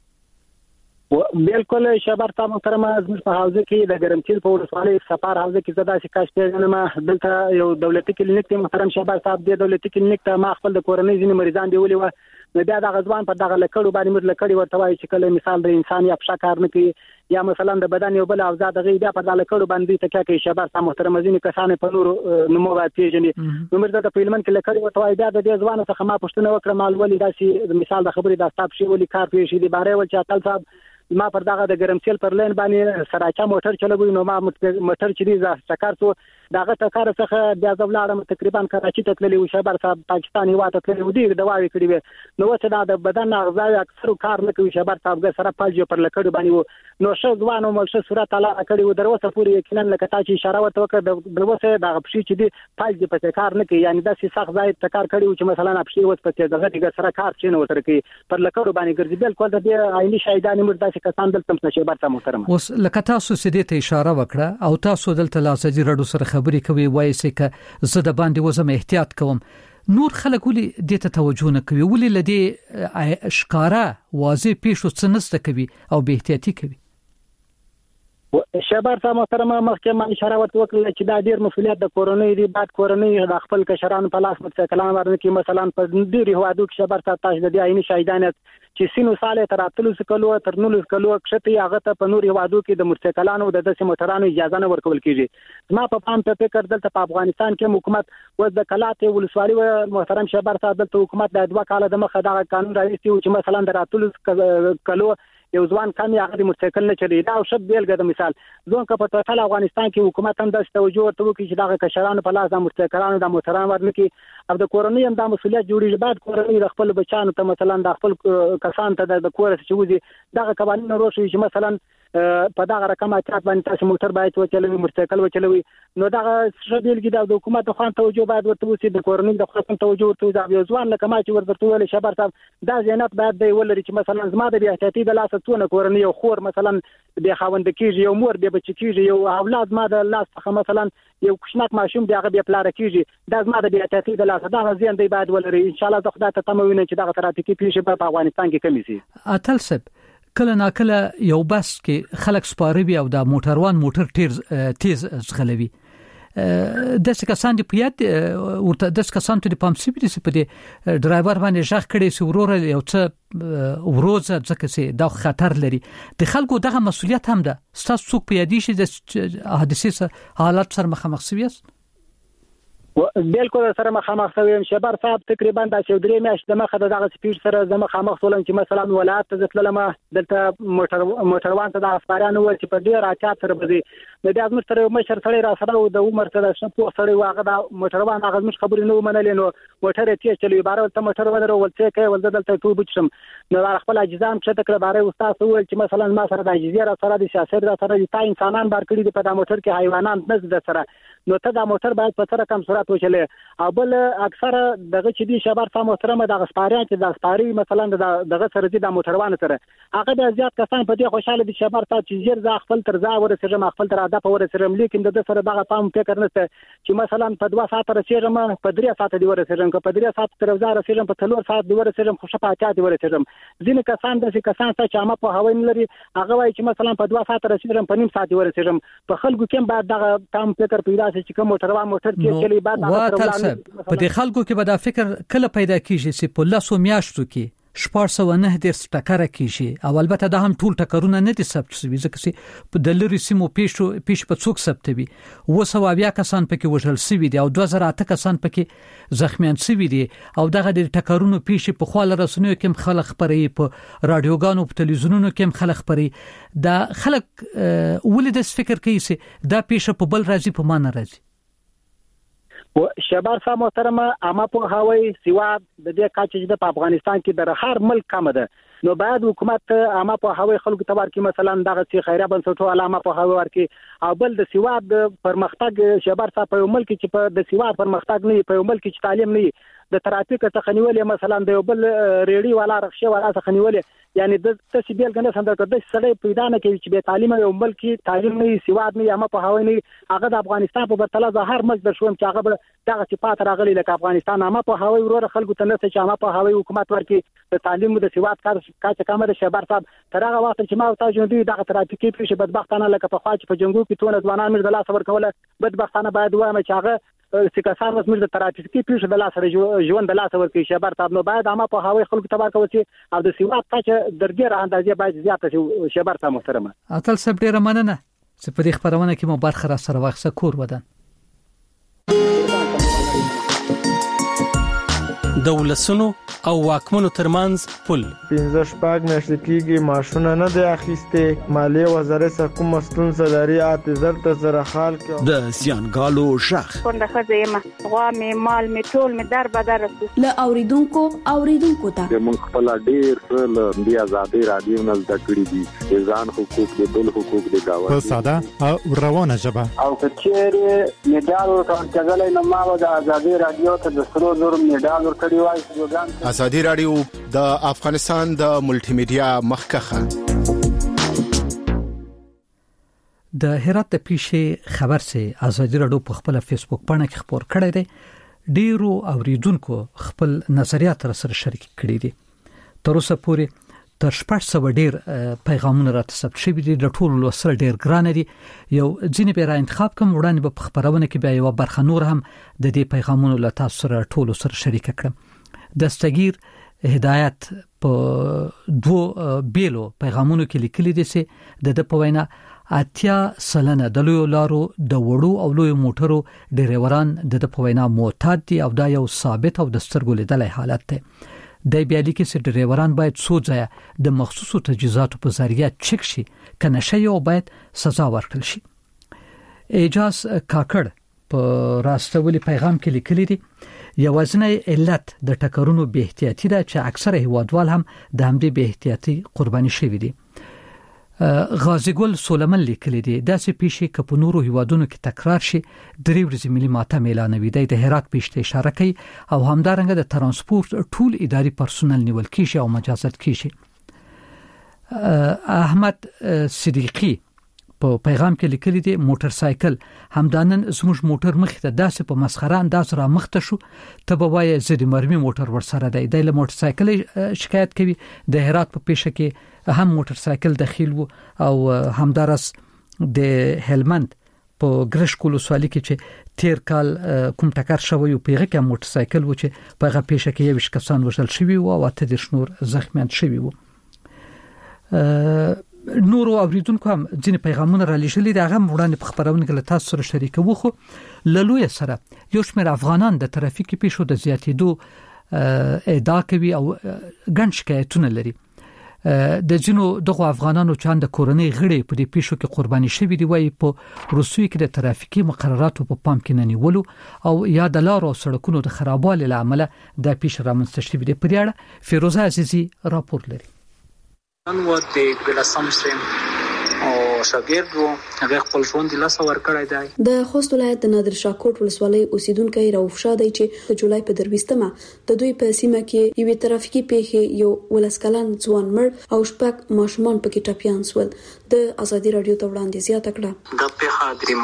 S8: بالکل شهباز صاحب محترم زموږ په حوزه کې د ګرمسیر په ولسوالۍ سفار حوزه کې زدا چې کاش پیژنم دلته یو دولتي کلینیک ته محترم شهباز صاحب د دولتي کلینیک ته ما خپل د کورنۍ ځینې مریضان دی ولې و نو بیا د غزوان په دغه لکړو باندې موږ لکړی ورته وایي چې کله مثال د انسان یا پښه کار نه کوي یا مثلا د بدن یو بل اوزا دغه بیا په دغه لکړو باندې تکیا کوي شهباز صاحب محترم ځینې کسان په نور نومو باندې پیژني نو موږ د فلمن کې لکړی ورته وایي بیا د دې ځوان څخه ما پښتنه وکړه مال ولې داسي مثال د خبرې د استاب شي ولې کار پیښ دي باره ول چې اتل صاحب ما پر دغه د ګرمسیل پر لین باندې سراچا موټر چلوي نو ما موټر چې دی چکر تو دغه ټکر څخه بیا ځولاړم تقریبا کراچي ته تللی و شهباز صاحب پاکستان هیواد ته تللی و دی د واوی کړی نو چې د بدن اغذای اکثر کار نه کوي شهباز صاحب سره پالجو پر لکړو باندې نو شو ځوانو ملشه صورت تعالی کړی و دروسه پوری یقینا لکه تا چې اشاره ورته وکړه دروسه د غبشي چې دی پالجو په کار نه کوي یعنی د سخت ځای تکار کړی چې مثلا اپشي وس په دغه دغه سره کار چینه وتر کوي پر لکړو باندې ګرځي بالکل د دې عیني شهیدان مردا چې کسان دلته شهباز صاحب محترم
S5: اوس لکه تاسو سدې ته اشاره وکړه او تاسو دلته لاسجی رډو سره خبرې کوي وایي چې زه د باندې وزم احتیاط کوم نور خلک ولې د ته توجه نه کوي ولې لدی اشکارا واضح پیښو څنسته کوي او به احتیاطي کوي
S8: شهباز صاحب محترم مخکې ما اشاره وکړه چې دا ډیر مسولیت د کورنۍ دی بعد کورنۍ د خپل کشرانو په لاس متکلان ورنه کې مثلا په ډیر هوادو کې شهباز صاحب تاسو د دې عیني شهیدانه چې سینو ساله تر 30 کلو تر 90 کلو کښته هغه ته په نور هوادو کې د موټرسایکلانو د داسې موټرانو اجازه نه ورکول کیږي ما په پام ته فکر دلته په افغانستان کې حکومت و د کلات ولسوالي محترم شهباز صاحب دلته حکومت د 2 کال د مخه دا قانون راوستي چې مثلا د 30 کلو یو ځوان کم یا غوډي موټرسایکل نه چلی دا او شب بیلګه د مثال ځون که په ټول افغانستان کې حکومت هم د توجه ورته وکړي چې دا کشرانو په لاس د موټرسایکلانو د موټرانو ورنکي او د کورنۍ هم د مسولیت جوړیږي بعد کورنۍ د خپل بچانو ته مثلا د خپل کسان ته د کور څخه وځي دا قوانين روشي چې مثلا په دغه رقم اعتراض باندې تاسو موټر باید وچلوي موټرسایکل وچلوي نو دغه شډیلګي د حکومت خو توجه باید ورته وسی د کورنۍ د خپل توجه ورته وځي ځوان لکه ما چې ورته ویل شهباز صاحب دا زینت باید دی ولري چې مثلا زما د احتیاطي د لاسه تونه کورنۍ او خور مثلا د خاوند کېږي یو مور د بچی کېږي یو اولاد ما د لاس څخه مثلا یو کوچناک ماشوم دی هغه بیا پلار کېږي دا زما د احتیاطي د لاسه دا زین دی باید ولري ان شاء الله د خدای ته تموینه چې دغه ترافیکي پیښه په افغانستان کې کمی شي
S5: اتل سب کله ناکله یو بس کې خلک سپاروي او د موټروان موټر تیز ځغلوي د څه کسان دی پیات ورته د څه کسان ته پام سی بي په دې ډرایور باندې ځخ کړي سي ورور یو څه وروزه ځکه سي دا خطر لري د خلکو دغه مسولیت هم ده ستاسو څوک پیادي شي د حادثه حالات سره مخامخ سوي است
S8: بالکل سره مخامخ شوم. شبر صاحب تقریبا د 3 میاشتې مخه دغه سپیډ سره زما مخامخ ولم چې مثلا ولایت ته ځتلم دلته موټروان ته د افسرانو ول چې په ډیر راکات سره بزي د دې ازمر سره مشر سره را سره د عمر سره شپو سره واغه د موټروان هغه مش خبرې نو منلې نو موټر تیز چلی بار ته موټر ودر ول څه کوي ول دلته تو بچم نو خپل اجزام چې تکړه باره استاد ول چې مثلا ما سره د اجزیه را سره د سیاست را سره د انسانان بار کړی په د موټر کې حیوانات نه د سره نو ته دا موټر باید په سره کم سرعت وچلې او بل اکثر دغه چې دی شبر صاحب محترمه د غسپاریا چې د غسپاری مثلا دغه سره دی د موټروان سره هغه د زیات کسان په دې خوشاله دي شبر صاحب چې زیر ځ خپل تر ځا ورسېږم خپل تر اده په ورسېږم لیکن د سره دغه پام فکر نشته چې مثلا په 2 ساعت رسېږم په 3 ساعت دی ورسېږم په 3 ساعت تر ځا رسېږم په 3 ساعت دی ورسېږم خو شپه اته دی ورسېږم ځینې کسان د کسان چې عامه په هوای نه لري هغه وایي چې مثلا په 2 ساعت رسېږم په 1 ساعت دی ورسېږم په خلکو کې بعد دغه پام فکر پیدا شي چې کوم موټروان موټر کې چلی بعد
S5: په دې خلکو کې به دا فکر کله پیدا کیږي چې په لاسو میاشتو کې 409 ټکر کیږي او البته دا هم ټول ټکرونه نه دي ثبت شوي ځکه چې په دلوري سیمو پیش په څوک ثبتوي وسوابیا کسان پکې وژل شوي دي او 2008 کسان پکې زخمیان شوي دي او دغه د ټکرونو پیش په خواله رسنیو کې خلک خبري په رادیوګانو په تلویزیونونو کې خلک خبري دا خلک ولې د فکر کوي چې دا پیش په بل راځي په مان راځي
S8: شبر صاحب محترمه اما په هوای سیواد د دې کاچې د افغانستان کې د هر ملک کم ده نو باید حکومت اما په هوای خلکو ته ورکړي مثلا دغه سی خیره بنسټو علامه په هوای ورکړي او بل د سیواد پرمختګ شبر صاحب په ملک چې په د سیواد پرمختګ نه په ملک چې تعلیم نه د ترافیک څخه نیولې مثلا د بل ریډي والا رخصه والا څخه نیولې یعنی د تسبیل کنه څنګه کړه د سړی پیدا نه کوي چې به تعلیم یو ملک تعلیم نه سیواد نه اما په هوای نه هغه د افغانستان په برتله زهر مزد شوم چې هغه دغه صفات راغلي لکه افغانستان اما په هوای ورور خلکو ته نه چې اما په هوای حکومت ورکړي د تعلیم د سیواد کار کامه د شبر صاحب تر هغه وخت چې ما او تاسو دوی دغه ترافیکي پیښه بدبختانه لکه په خوا چې په جنگو کې تونه ځوانان مر د لاس ورکول بدبختانه باید وایم چې هغه سکاسان وسمر د ترافیکي پیښه د لاس ژوند د لاس ورکړي شبر صاحب نو باید اما په هوای خلکو ته ورکوي او د سیواد چې درګر اندازې باید زیاته شي شبر صاحب محترمه
S5: اتل سب ډیره مننه چې په دې خبرونه کې مو برخه را سره واخصه کور ودان
S9: دولسونو او واکمنو ترمنځ پل
S10: 15 شپږ میاشتې کېږي ماشونه نه دی اخیسته مالیه وزارت کوم ستونزه لري اعتذار ته سره حال کې
S3: د سیانګالو شخ
S11: څنګه خزیمه غوا می مال می ټول می در بدر
S12: له اوریدونکو ته
S2: موږ خپل ډیر له بیا آزادي رادیو نه زده کړی دي ځان حقوق دي بل حقوق دي گاوه
S13: په ساده او روانه ژبه
S14: او کچېره میډال ورکړل نو ما د آزادي رادیو ته د سرو نور میډال ورکړی وای
S13: آزادي رادیو د افغانستان د ملټي میډیا مخکخه
S5: د هرات د پیښې خبر سه آزادي رادیو په خپل فیسبوک باندې کې خبر کړی دی ډیرو اوریدونکو خپل نظریات سره شریک کړي دي تر اوسه پورې تر 600 ډیر پیغامونه راته ثبت شوي دي د ټولو لوستل ډیر ګران دي یو ځینې به را انتخاب کوم وړاندې په خبرونه کې به یو برخه نور هم د دې پیغامونو له تاسو سره ټولو سره شریک کړم دستگیر هدایت په 2 بیلو پیغامونو کې لیکلي دي چې د په وینا 80% د لوی لارو د وړو او لوی موټرو ډرایوران د په وینا معتاد دي او دا یو ثابت او د سترګو لیدلای حالت دی د بیا لیکي چې ډرایوران باید سوځه د مخصوصو تجهیزاتو په ذریعہ چک شي کنه شی او باید سزا ورکړل شي اجاز کاکړ په راستولي پیغام کې لیکلي دي یوازینی علت د ټکرونو به احتیاطي ده چې اکثره هیوادوال هم د همدې به احتیاطي قرباني شوي دي غازی ګل سولمن لیکلي دي داسې پیښې که په نورو هیوادونو کې تکرار شي 3 ورځې ملي ماتم اعلانوي د هرات پیښې اشاره کوي او همدارنګه د ترانسپورت ټول اداري پرسونل نیول کیږي او مجازات کیږي احمد صدیقی په پیغام کې لیکلي دي موټر سایکل همدانن زموږ موټر مخ ته داسې په مسخره انداز را مخته شو ته به وایي زدي مرمي موټر ورسره دی د موټر سایکل شکایت کوي د هرات په پیښه کې هم موټر سایکل داخل وو او همدارس د هلمند په ګرش کولو سوالي کې چې تیر کال کوم ټکر شوی او پیغه کې موټر سایکل و چې په هغه پیښه کې 20 کسان وژل شوی او 8 نور زخمیان شوی وو نورو اوریدونکو هم ځینې پیغامونه را لېږلي دي، هغه وړاندې په خبرونه کې له تاسو سره شریکوو. خو له لوی سره یو شمېر افغانان د ترافیکي پیښو د زیاتېدو ادعا کوي او ګڼ شکایتونه لري. د ځینو دغه افغانانو چې د کورنۍ غړي په دې پیښو کې قرباني شوي دي، وايي په روسیې کې د ترافیکي مقرراتو په پام کې نه نیولو او یا د لارو او سړکونو د خرابوالي له امله د پیښه رامنځته شوې ده. په دې اړه فیروزه عزیزي راپور لري.
S15: نو د بلسم سیم او شاګرد وو هغه خپل ژوند له سور کړی دی.
S12: د خوست ولایت د نادر شاه کوټ ولسوالۍ اوسیدونکو راوف شاه دی چې د جولای په 23مه د دوی په سیمه کې یو ترافیکي پیښه یو ولسکلان ځوان مړ او شپږ ماشومان پکې ټپيان شول. د ازادي رادیو ته وړاندې زیاته کړه
S15: د پیښه د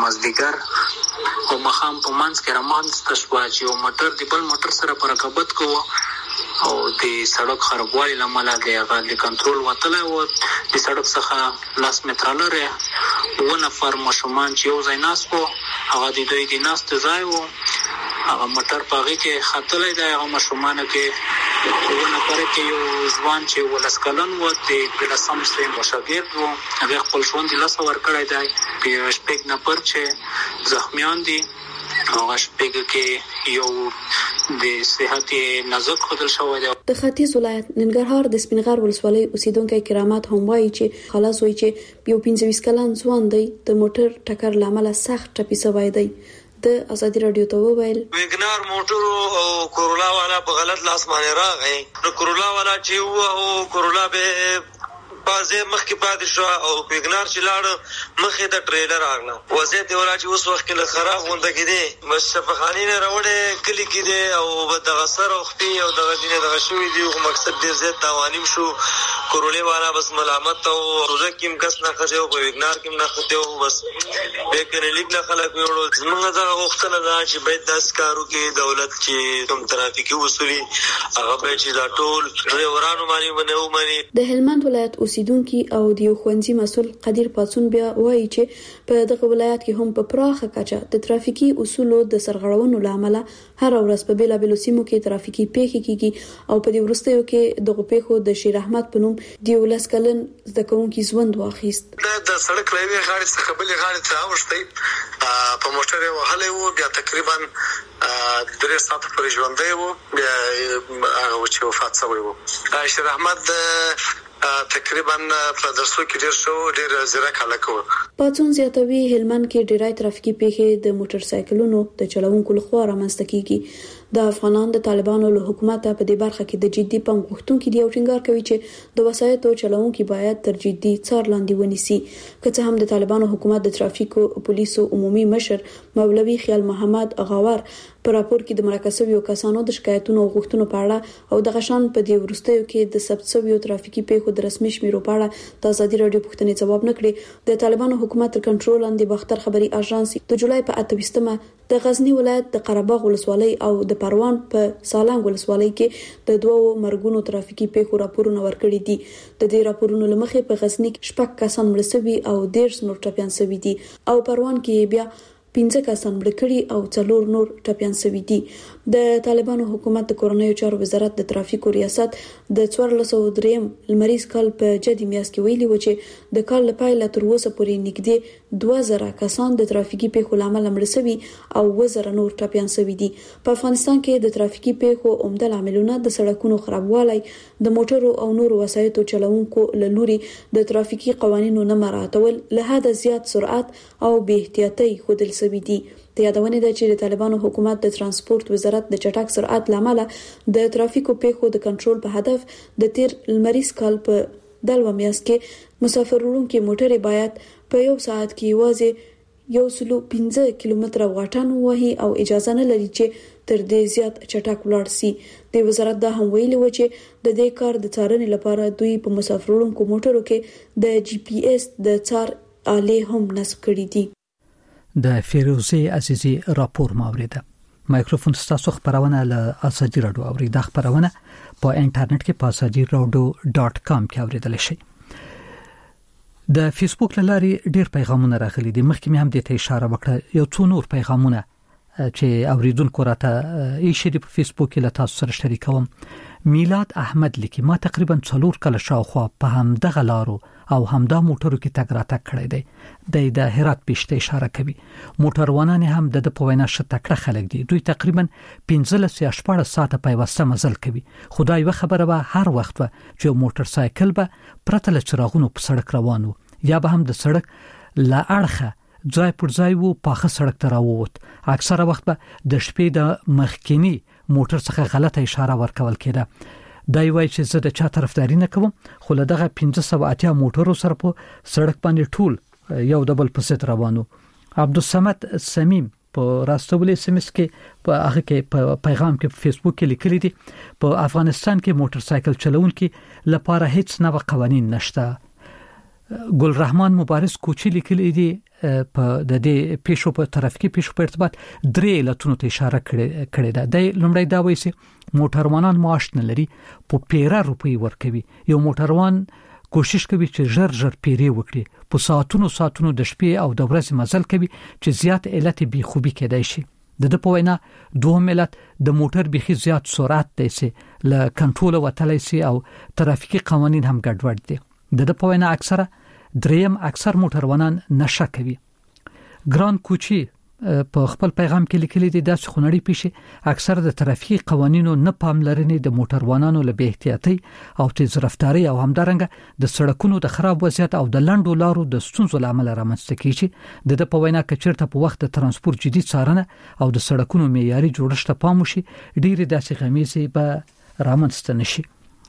S15: مازدیګر او مخام په منځ کې رامنځته شوه چې یو موټر د بل موټر سره په رقابت کوه او د سړک خرابوالي لامل د هغه د کنټرول وتلی و. د سړک څخه 10 متره لري و نفر ماشومان چې یو ځای ناست وو، هغه د دوی د ناست ځای وو، هغه موټر په هغې کې ختلی دی. هغه ماشومانو کې و نفر کې یو ځوان چې 19 کلن و د 12 صنف شاګرد و، هغه خپل ژوند له لاسه ورکړی دی. په شپږ نفر چې زخمیان دي، هغه شپږ کې یو د صحت نازک خدل شوی دی.
S12: د ختیځ ولایت ننګرهار د سپینغر ولسوالۍ اوسیدونکو کرامات هم وایي چې خلاص وایي چې یو 25 کلن ځوان دی د موټر ټکر لامل سخت ټپي شوی دی. د ازادي رادیو ته وویل
S16: وګنار موټر او کورولا والا په غلط لاس باندې راغی. نو کورولا والا چې وو کورولا به بازه مخکې پاتې شو او وګنار چې لاړ مخې د ټریلر راغله. وزه دی ولا چې اوس وخت کې خراب غونډه کې دي بس شفخانی نه راوړې کلی کې دي او د غسر او خپي او د غدینه د غشوي دي. او مقصد دې زه توانیم شو کورولې والا بس ملامت او روزه کېم کس نه خځه او وګنار کېم نه خته او بس بیکره لیک نه خلک وړو. زمونږ دا وختونه دا چې باید داس کارو کې دولت چې کوم ترافیکي اصول هغه به چې دا ټول ډرایورانو باندې ونه ومني.
S12: د هلمند ولایت اوسیدونکو او د یو ښوونځي مسول قدیر پاتون بیا وایي چې په دغه ولایت کې هم په پراخه کچه د ترافیکي اصولو د سرغړونو لامل هر ورځ په بیلابېلو سیمو کې ترافیکي پیښې کیږي او په دې وروستیو کې دغه پیښو د شیر احمد په نوم د 19 کلن زده کوونکي ژوند واخیست.
S16: د سړک لوي غاړې څخه بلې غاړې ته اوښتې په موټر وهلې وو، بیا تقریبا 3 ساعت پورې ژوندی وو، بیا هغه چې وفات شوی وو. شیر احمد تقریبا په درسو کې ډېر زیرک هلک و.
S12: پاتون زیاتوي هلمند کې ډېرای ترافیکي پیښې د موټر سایکلونو د چلوونکو لخوا رامنځته کیږي. د افغانان د طالبانو له حکومت په دې برخه کې د جدي پام غوښتونکو دی او ټینګار کوي چې د وسایطو چلوونکو باید تر جدي څار لاندې ونیسي. که څه هم د طالبانو حکومت د ترافیکو پولیسو عمومي مشر مولوي خیال محمد غاور په راپور کې د مرکزي کسانو د شکایتونو او غوښتنو په اړه او د غشان په دې ورستیو کې د ثبت شویو ترافیکي پیښو د رسمي شمیرو په اړه د ازادي رادیو پوښتنې جواب نه کړي. د طالبانو حکومت تر کنټرول لاندې باختر خبري اژانس د جولای په 28مه د غزنی ولایت د قرهباغ ولسوالۍ او د پروان په سالنګ ولسوالۍ کې د دوو مرګونو ترافیکي پیښو راپورونه ورکړي دي. د دې راپورونو لمخې په غزنی کې 6 کسان مړ شوي او 13 نور ټپيان شوي دي او پروان کې بیا 15 کسان مړ کړي او 4 نور ټپيان شوي دي. د طالبانو حکومت د کورنیو چارو وزارت د ترافیکو ریاست د 1403 لمریز کال په جدي میاشت کې ویلي و چې د کال لپاره تر اوسه پورې نږدې 2000 کسان د ترافیکي پیښو لامل مړ شوي او 1000 نور ټپيان شوي دي. په افغانستان کې د ترافیکي پیښو عمده عاملونه د سړکونو خرابوالی، د موټرو او نورو وسایطو چلوونکو له لوري د ترافیکي قوانینو نه مراعاتول، له حده زیات سرعت او بې احتیاطي ښودل شوي دي. د یادونه ده چې د طالبانو حکومت د ترانسپورت وزارت د چټک سرعت لامل د ترافیکو پیښو د کنټرول په هدف د تیر لمریز کال په دلو میاشت کې مسافر وړونکي موټر باید په یو ساعت کې یوازې 115 کیلومتره واټن وهي او اجازه نه لري چې تر دې زیات چټک ولاړ شي. د وزارت دا هم ویلي و چې د دې کار د څارنې لپاره دوی په مسافر وړونکو موټرو کې د جی پی اس د څار آلې هم نصب کړې دي.
S5: د فیروزه عزیزی راپور ماوریده. مایکروفون ستاسو خبرونه له ازادي رادیو اوریده. خبرونه په انټرنیټ کې په azadieradio.com کې اوریدل شي. د فیسبوک لارې ډیر پیغامونه راغلي دي. مخکې مې هم د ته اشاره وکړه یو څو نور پیغامونه چې اوریدونکو راته یې شری په فیسبوک کې له تاسو سره شریکوم. میلاد احمد لیکي ما تقریبا 4 کال شاوخوا په هم دغه لارو او همدا موټرو کې تګ راتګ کړی دی. د هرات پېشته اشاره کوي موټروانان هم د پوینا شتکړه خلک دي. دوی تقریبا 15 ساعته پیوسته مزل کوي. خدای و خبره به هر وخت و چې موټر سایکل به پرته له چراغونو په سړک روانو یا به هم د سړک لا اړخه ځای پر ځای وو پاخه سړک ته راووت. اکثره وخت به د شپې د مخکینی موټر څخه غلطه اشاره ورکول کېده. دا وایي چې زه د چا طرفداري نه کوم خو له دغه 1580 موټرو سره په سړک باندې ټول یو ډبل پسټ روانو. عبدالصمد سمیم په راستولې سمس کې په هغه کې په پیغام کې په فیسبوک کې لیکلي دي په افغانستان کې موټر سایکل چلونکو لپاره هیڅ نوې قوانين نشته. ګل رحمان مبارز کوچی لیکلي دي په د دې پیښو په ترافیکي پیښو په ارتباط 3 علتونو ته اشاره کړې ده. د لومړی دا وایي چې موټروانان معاش نه لري په 15 روپۍ ورکوي. یو موټروان کوشش کوي چې ژر پیری وکړي په ساعتونو د شپې او د ورځې مزل کوي چې زیات علت بي خوبي کېدای شي. د په وینا دوهم علت د موټر بيخي زیات سرعت دی چې له کنټرول وتلی سي او ترافیکي قوانين هم ګډوډ دي. د په وینا اکثر موټروانان نشه کوي. ګران کوچی په خپل پیغام کې لیکلي دي د خونړی پیښې اکثر د ترافیکي قوانینو نه پاملرنې د موټروانانو له بې احتیاطي او تیز رفتاري او همدارنګه د سړکونو د خراب وضعیت او د لنډو لارو د ستونزو لامل رامنځته کیږي. د په وینا کچرته په وخت د ترانسپورت جدي څارنه او د سړکونو معیاري جوړښت ته پام وشي ډېری داسې غمیزې به رامنځته نشي.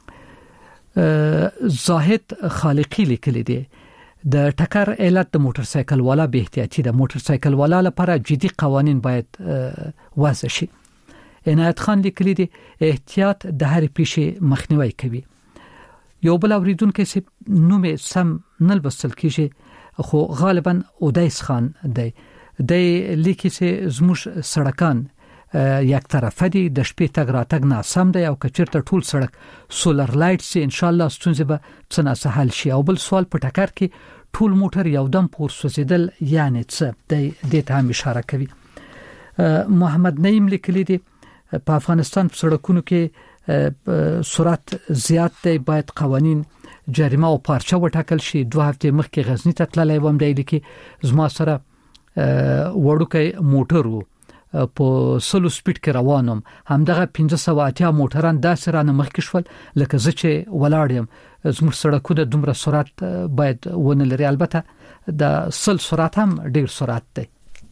S5: زاهد خالقی لیکلی دی د ټکر علت د موټر سایکل والا به احتیاطي د موټر سایکل والا لپاره جدي قوانين باید وضع شي. عنایت خان لیکلی دی احتیاط د هر پیښې مخنیوي کوي. یو بل اوریدونکو چې نوم سم نه بسل کیږي خو غالبا اودیس خان دی لیکي چې زموږ سړکان یک طرفه دي د شپې تګ راتګ نه سم دی او کچرته ټول سړک سولر لایټ سي ان شاء الله ستونزې به څنګه سهل شي. او بل سوال په ټکر کې ټول موټر یو دم پور سوځیدل یعنی څه د ته هم اشاره کوي. محمد نعیم لیکلی دی په افغانستان په سړکونو کې سرعت زیات دی باید قوانين جریمه او پارچه وټاکل شي. 2 هفته مخکې غزنی ته تللی وم دی لیکي زما سره وړوکی موټر وو په سلو سپیډ کې روانم همدغه 1580 موټران داسې رانه مخکې شول لکه زه چې ولاړم. زموږ سړکونه دومره سرعت باید ونه لري. البته د سرعت هم ډیر سرعت دی.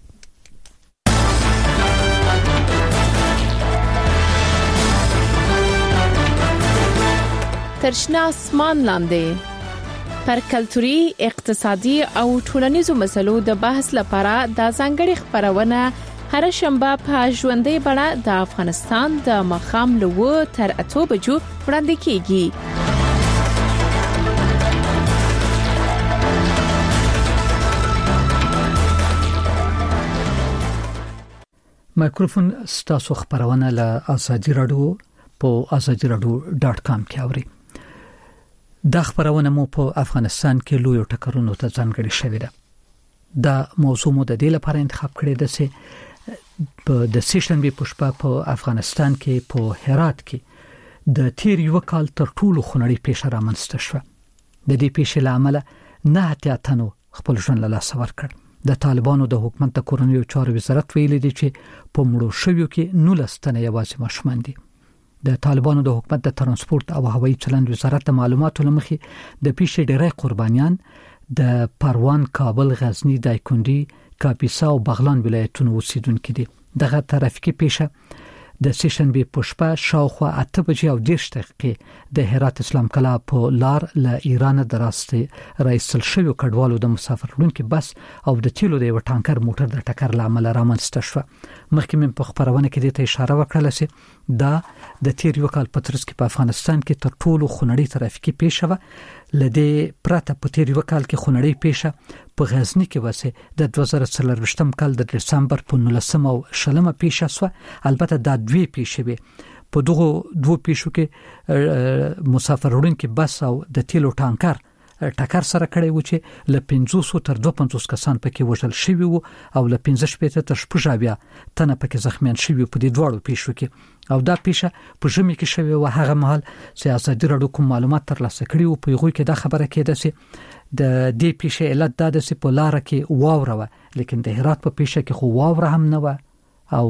S1: ترشنا اسمان لاندې پر کلتوري اقتصادي او ټولنیزو مسلو د بحث لپاره د ځانګړي خبرونه هر شنبه په ژوندۍ بڼه د افغانستان د مخام لوو تر 8 بجو وړاندې کیږي.
S5: مایکروفون ستاسو خبرونه له ازادي رادیو په azadiradio.com کې اوري. دا خبرونه مو په افغانستان کې لوی ټکرونو ته ځانګړي شوې ده. دا موضوع مو د دې لپاره انتخاب کړی ده چې په د سیشن به پښپا په افغانستان کې په هرات کې د تیر یو کال تر ټولو خونړی پیښه رامنځته شوه. د دې پیښې لامل نه اتیاتنو خپل ژوند له لاسه ورکړ. د طالبانو د حکومت د کورنیو چارو وزارت ویلي دی چې په مړو شویو کې 19 تنه یوازې ماشومان دي. د طالبانو د حکومت د ترانسپورت او هوایي چلند وزارت د معلوماتو لمخې د پیښې ډېری قربانیان د پروان، کابل، غزنی، دایکندي، کاپیسا او بغلان ولایتونو اوسیدونکو دي. دغه ترافیکي پیښه د سیشن به پښپا شاوخوا 8 بجې او 10 دقیقې د هرات اسلام کلا په لار له ایران دراسته رئیسل شوی کډوالو د مسافرونکو بس او د تیلو د ټانکر موټر د ټکر لامل رامنځته شو. مخکې من په خبرونه کې د ته اشاره وکړه چې دا د تیر یو کال په ترڅ کې په افغانستان کې تر ټولو خونړی ترافیکي پیښه و. لدې پراته په تیر یو کال کې خونړی پیښه په غزنی کې وسه د 2023م کال د دسمبر په 19 او 20 پیښه شو. البته دا دوی پیښې به په دغه دوه پیښو کې مسافرونکو بس او د تیلو ټانکر ټکر سره کړی و چې ل 500 تر 250 کسان پکې وژل شوی وو او ل 15 تر 16 تنه پکې زخمیان شوی په دې دواړو پیښو کې او دا پیښه په ژمي کې شوی و هغه مهال سیاستي رډو کوم معلومات ترلاسه کړي او په یوه کې دا خبره کېده چې د دې پیښې علت دا د سپولار کې واوره و لیکن د هرات په پیښه کې خو واوره هم نه و او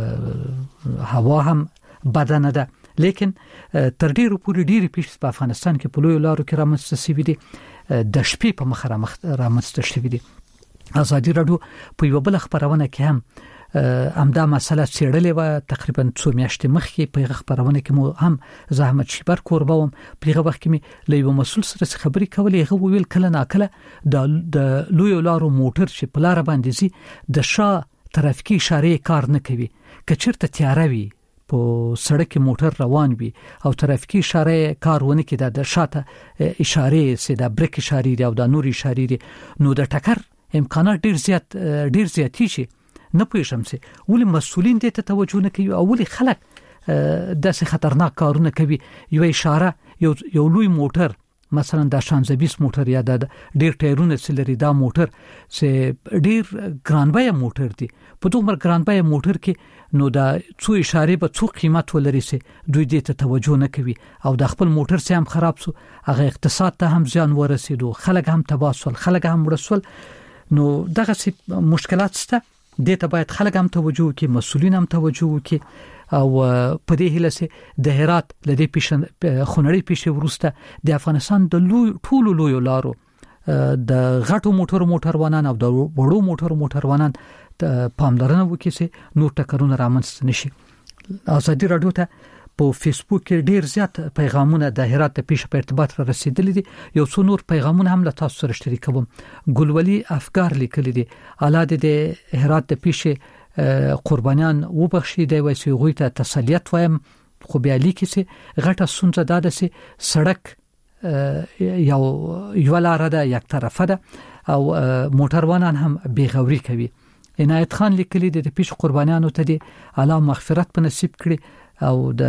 S5: هوا هم بدنه ده لیکن تر ډیرو پورې ډیری پیښې په افغانستان کې په لوی لارو کې رامنځته شوې دي د شپې په مخ رامنځته شوې دي ازادي رادیو په یو بل خبرونه کې هم همدا مسله څېړلې و تقریبا 2 میاشتې مخکې په خبرونه کې مو هم زحمت شیبر کوربه وم په هغه وخت کې مې له یو مسول سره خبرې کولې هغه ویل کله ناکله د لوی لارو موټر چې په لار باندې زی د شا ترافیکي اشاره کار نه کوي کچرته تیاره وي په سړک موټر روان وي او ترافیکي اشاره کارونه کې د شاته اشاره سي د بریک اشاره او د نور اشاره دي نو د ټکر امکانات ډیر زیات شي نه پوهیږم چې ولې مسولین دې ته توجه نه کوي او ولې خلک داسې خطرناک کارونه کوي یو اشاره یو لوی موټر مثلا د شانزبیس موټر یا د ډیر ټایرونه سلري دا موټر چې ډیر ګرانبای موټر دی په دومره ګرانبای موټر کې نو دا څو اشاره به څو قیمت ولري سي دوی دې ته توجه نه کوي او د خپل موټر سي هم خراب سو هغه اقتصاد ته هم زیان ورسېدو خلک هم تباسل خلک هم ورسول نو دغه مشکلات شته دې ته باید خلک هم توجه وکړي مسؤلین هم توجه وکړي او په دې هله سي د هرات لدې خونړی پیښې ورسته د افغانستان د ټولو لوی لارو د غټو موټروانان او د وړو موټروانان پاملرنه وکړي چې نور ټکرونه رامنځته نشي ازادي رادیو ته په فیسبوک کې ډیر زیات پیغامونه د هرات د پیښې په ارتباط را رسیدلي دي یو څو نور پیغامونه هم له تاسو سره شریکوم ګلولي افکار لیکلي دي الاده د هرات د پیښې قربانیان وبخشي دی وایي غوي ته تسلیت وایم خو بیا لیکي چې غټه سونځه داده سي سړک یو لار ده یک طرفه ده او موټروانان هم بیغوري کوي عنایت خان لیکلي د پیښې قربانیانو ته دی الله مغفرت په نصیب کړي او د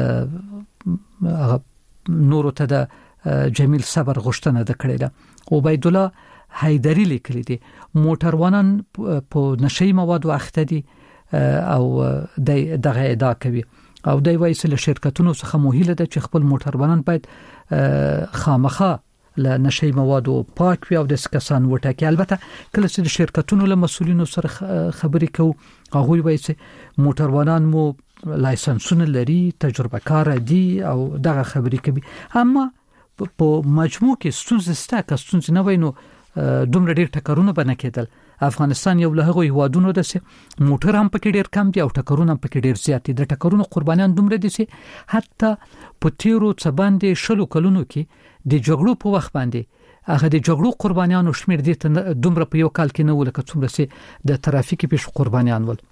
S5: نورو ته د جمیل صبر غوښتنه د کړې ده عبید الله حیدری لیکلي دي موټروانان په نشي مواد واخته دي او دغه ادعا کوي او دوی وایي چې شرکتونو څخه مهمه ده چې خپل موټروانان باید خامخا له نشي مواد پاک وي او د کسان وټاکي البته کله چې شرکتونو له مسولینو سره خبرې کوي هغه وایي چې موټروانان مو لایسنسونه لري تجربه کار دي او دغه خبرې کوي اما په مجموع کې ستونزې نه وینو دومره ډیر ټکرونه بنه کېدل افغانستان یو له هغه هوادونو د موټر هم پکې ډیر کم دي او ټکرونه هم پکې ډیر زیات دي د ټکرونو قربانیان دومره دي چې حتی په تیرو څه باندې شلو کلونو کې د جګړو په وخت باندې هغه د جګړو قربانیانو شمیر دي دومره په یو کال کې نه ولکه څومره چې د ترافیکي پیښو قربانیان ول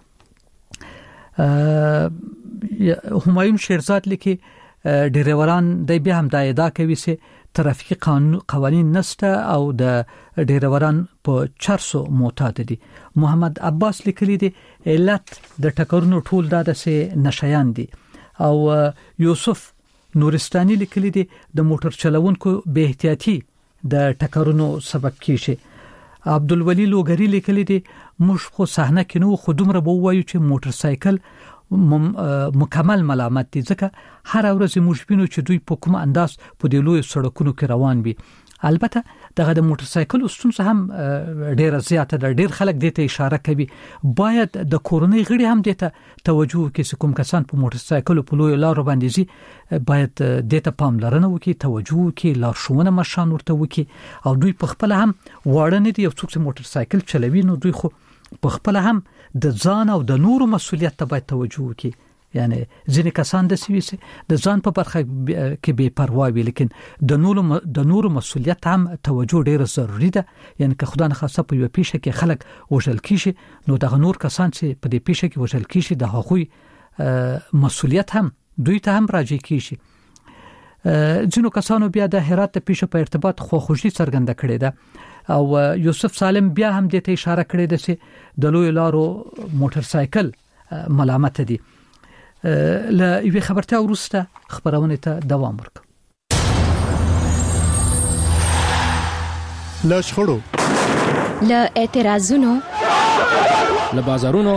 S5: همایون شیرزاد لیکي ډیروران د بیا هم د ادعا کوي چې ترافیکي قوانین نشته او د ډیروران په 400 معتاد دي محمد عباس لیکلي دي علت د ټکرونو ټول د نشيان دي او یوسف نورستاني لیکلي دي د موټر چلوونکو به احتیاطي د ټکرونو سبب کیږي عبدالولی لوګری لیکلي دي موږ خو صحنه کې نو خودمره بو وایو چې موټر سایکل مکمل ملامت دي ځکه هر ورځ موږ وینو چې دوی په کوم انداز په دې لوی سړکونو کې روان وي البته دغه د موټر سایکل ستونزه هم ډیره زیاته ده ډیر خلک دې ته اشاره کوي باید د کورنۍ غړي هم دې ته توجه وکړي چې کوم کسان په موټر سایکل په لوی لارو باندې زی باید دې ته پاملرنه وکړي توجه وکړي لارښوونه مشان ورته وکړي او دوی په خپل هم واړه نه دي یو څوک چې موټر سایکل چلوي نو دوی خو په خپل هم د ځان او د نورو مسؤلیت ته باید توجه وکړي یعنی ځینې کسان د سویسه د ځان په برخه کې بے پروا وي لیکن د نورو مسؤلیت هم توجه ډیره ضروری ده یعنی که خدای نه خاصه په یو پیښه کې خلک وژل کیږي نو د نور کسان چې په دې پیښه کې وژل کیږي د هغوی مسؤلیت هم دوی ته هم راځي کیږي ځینو کسانو بیا د هرات پیښه په ارتباط خوښي څرګنده کړې ده او یوسف سالم بیا هم دې ته اشاره کړې ده چې د لوی لارو موټر سایکل ملامت دي له یوه خبرته ورسته خبرونه ته دوام ورکړه
S13: له شخړو،
S17: له اعتراضونو،
S9: له بازارونو،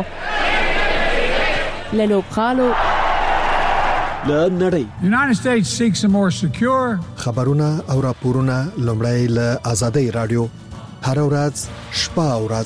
S17: له لوبغالو،
S3: له نړۍ.
S18: United States seeks a more secure.
S13: خبرونه او راپورونه لومړی له آزادۍ رادیو هر ورځ شپه او ورځ.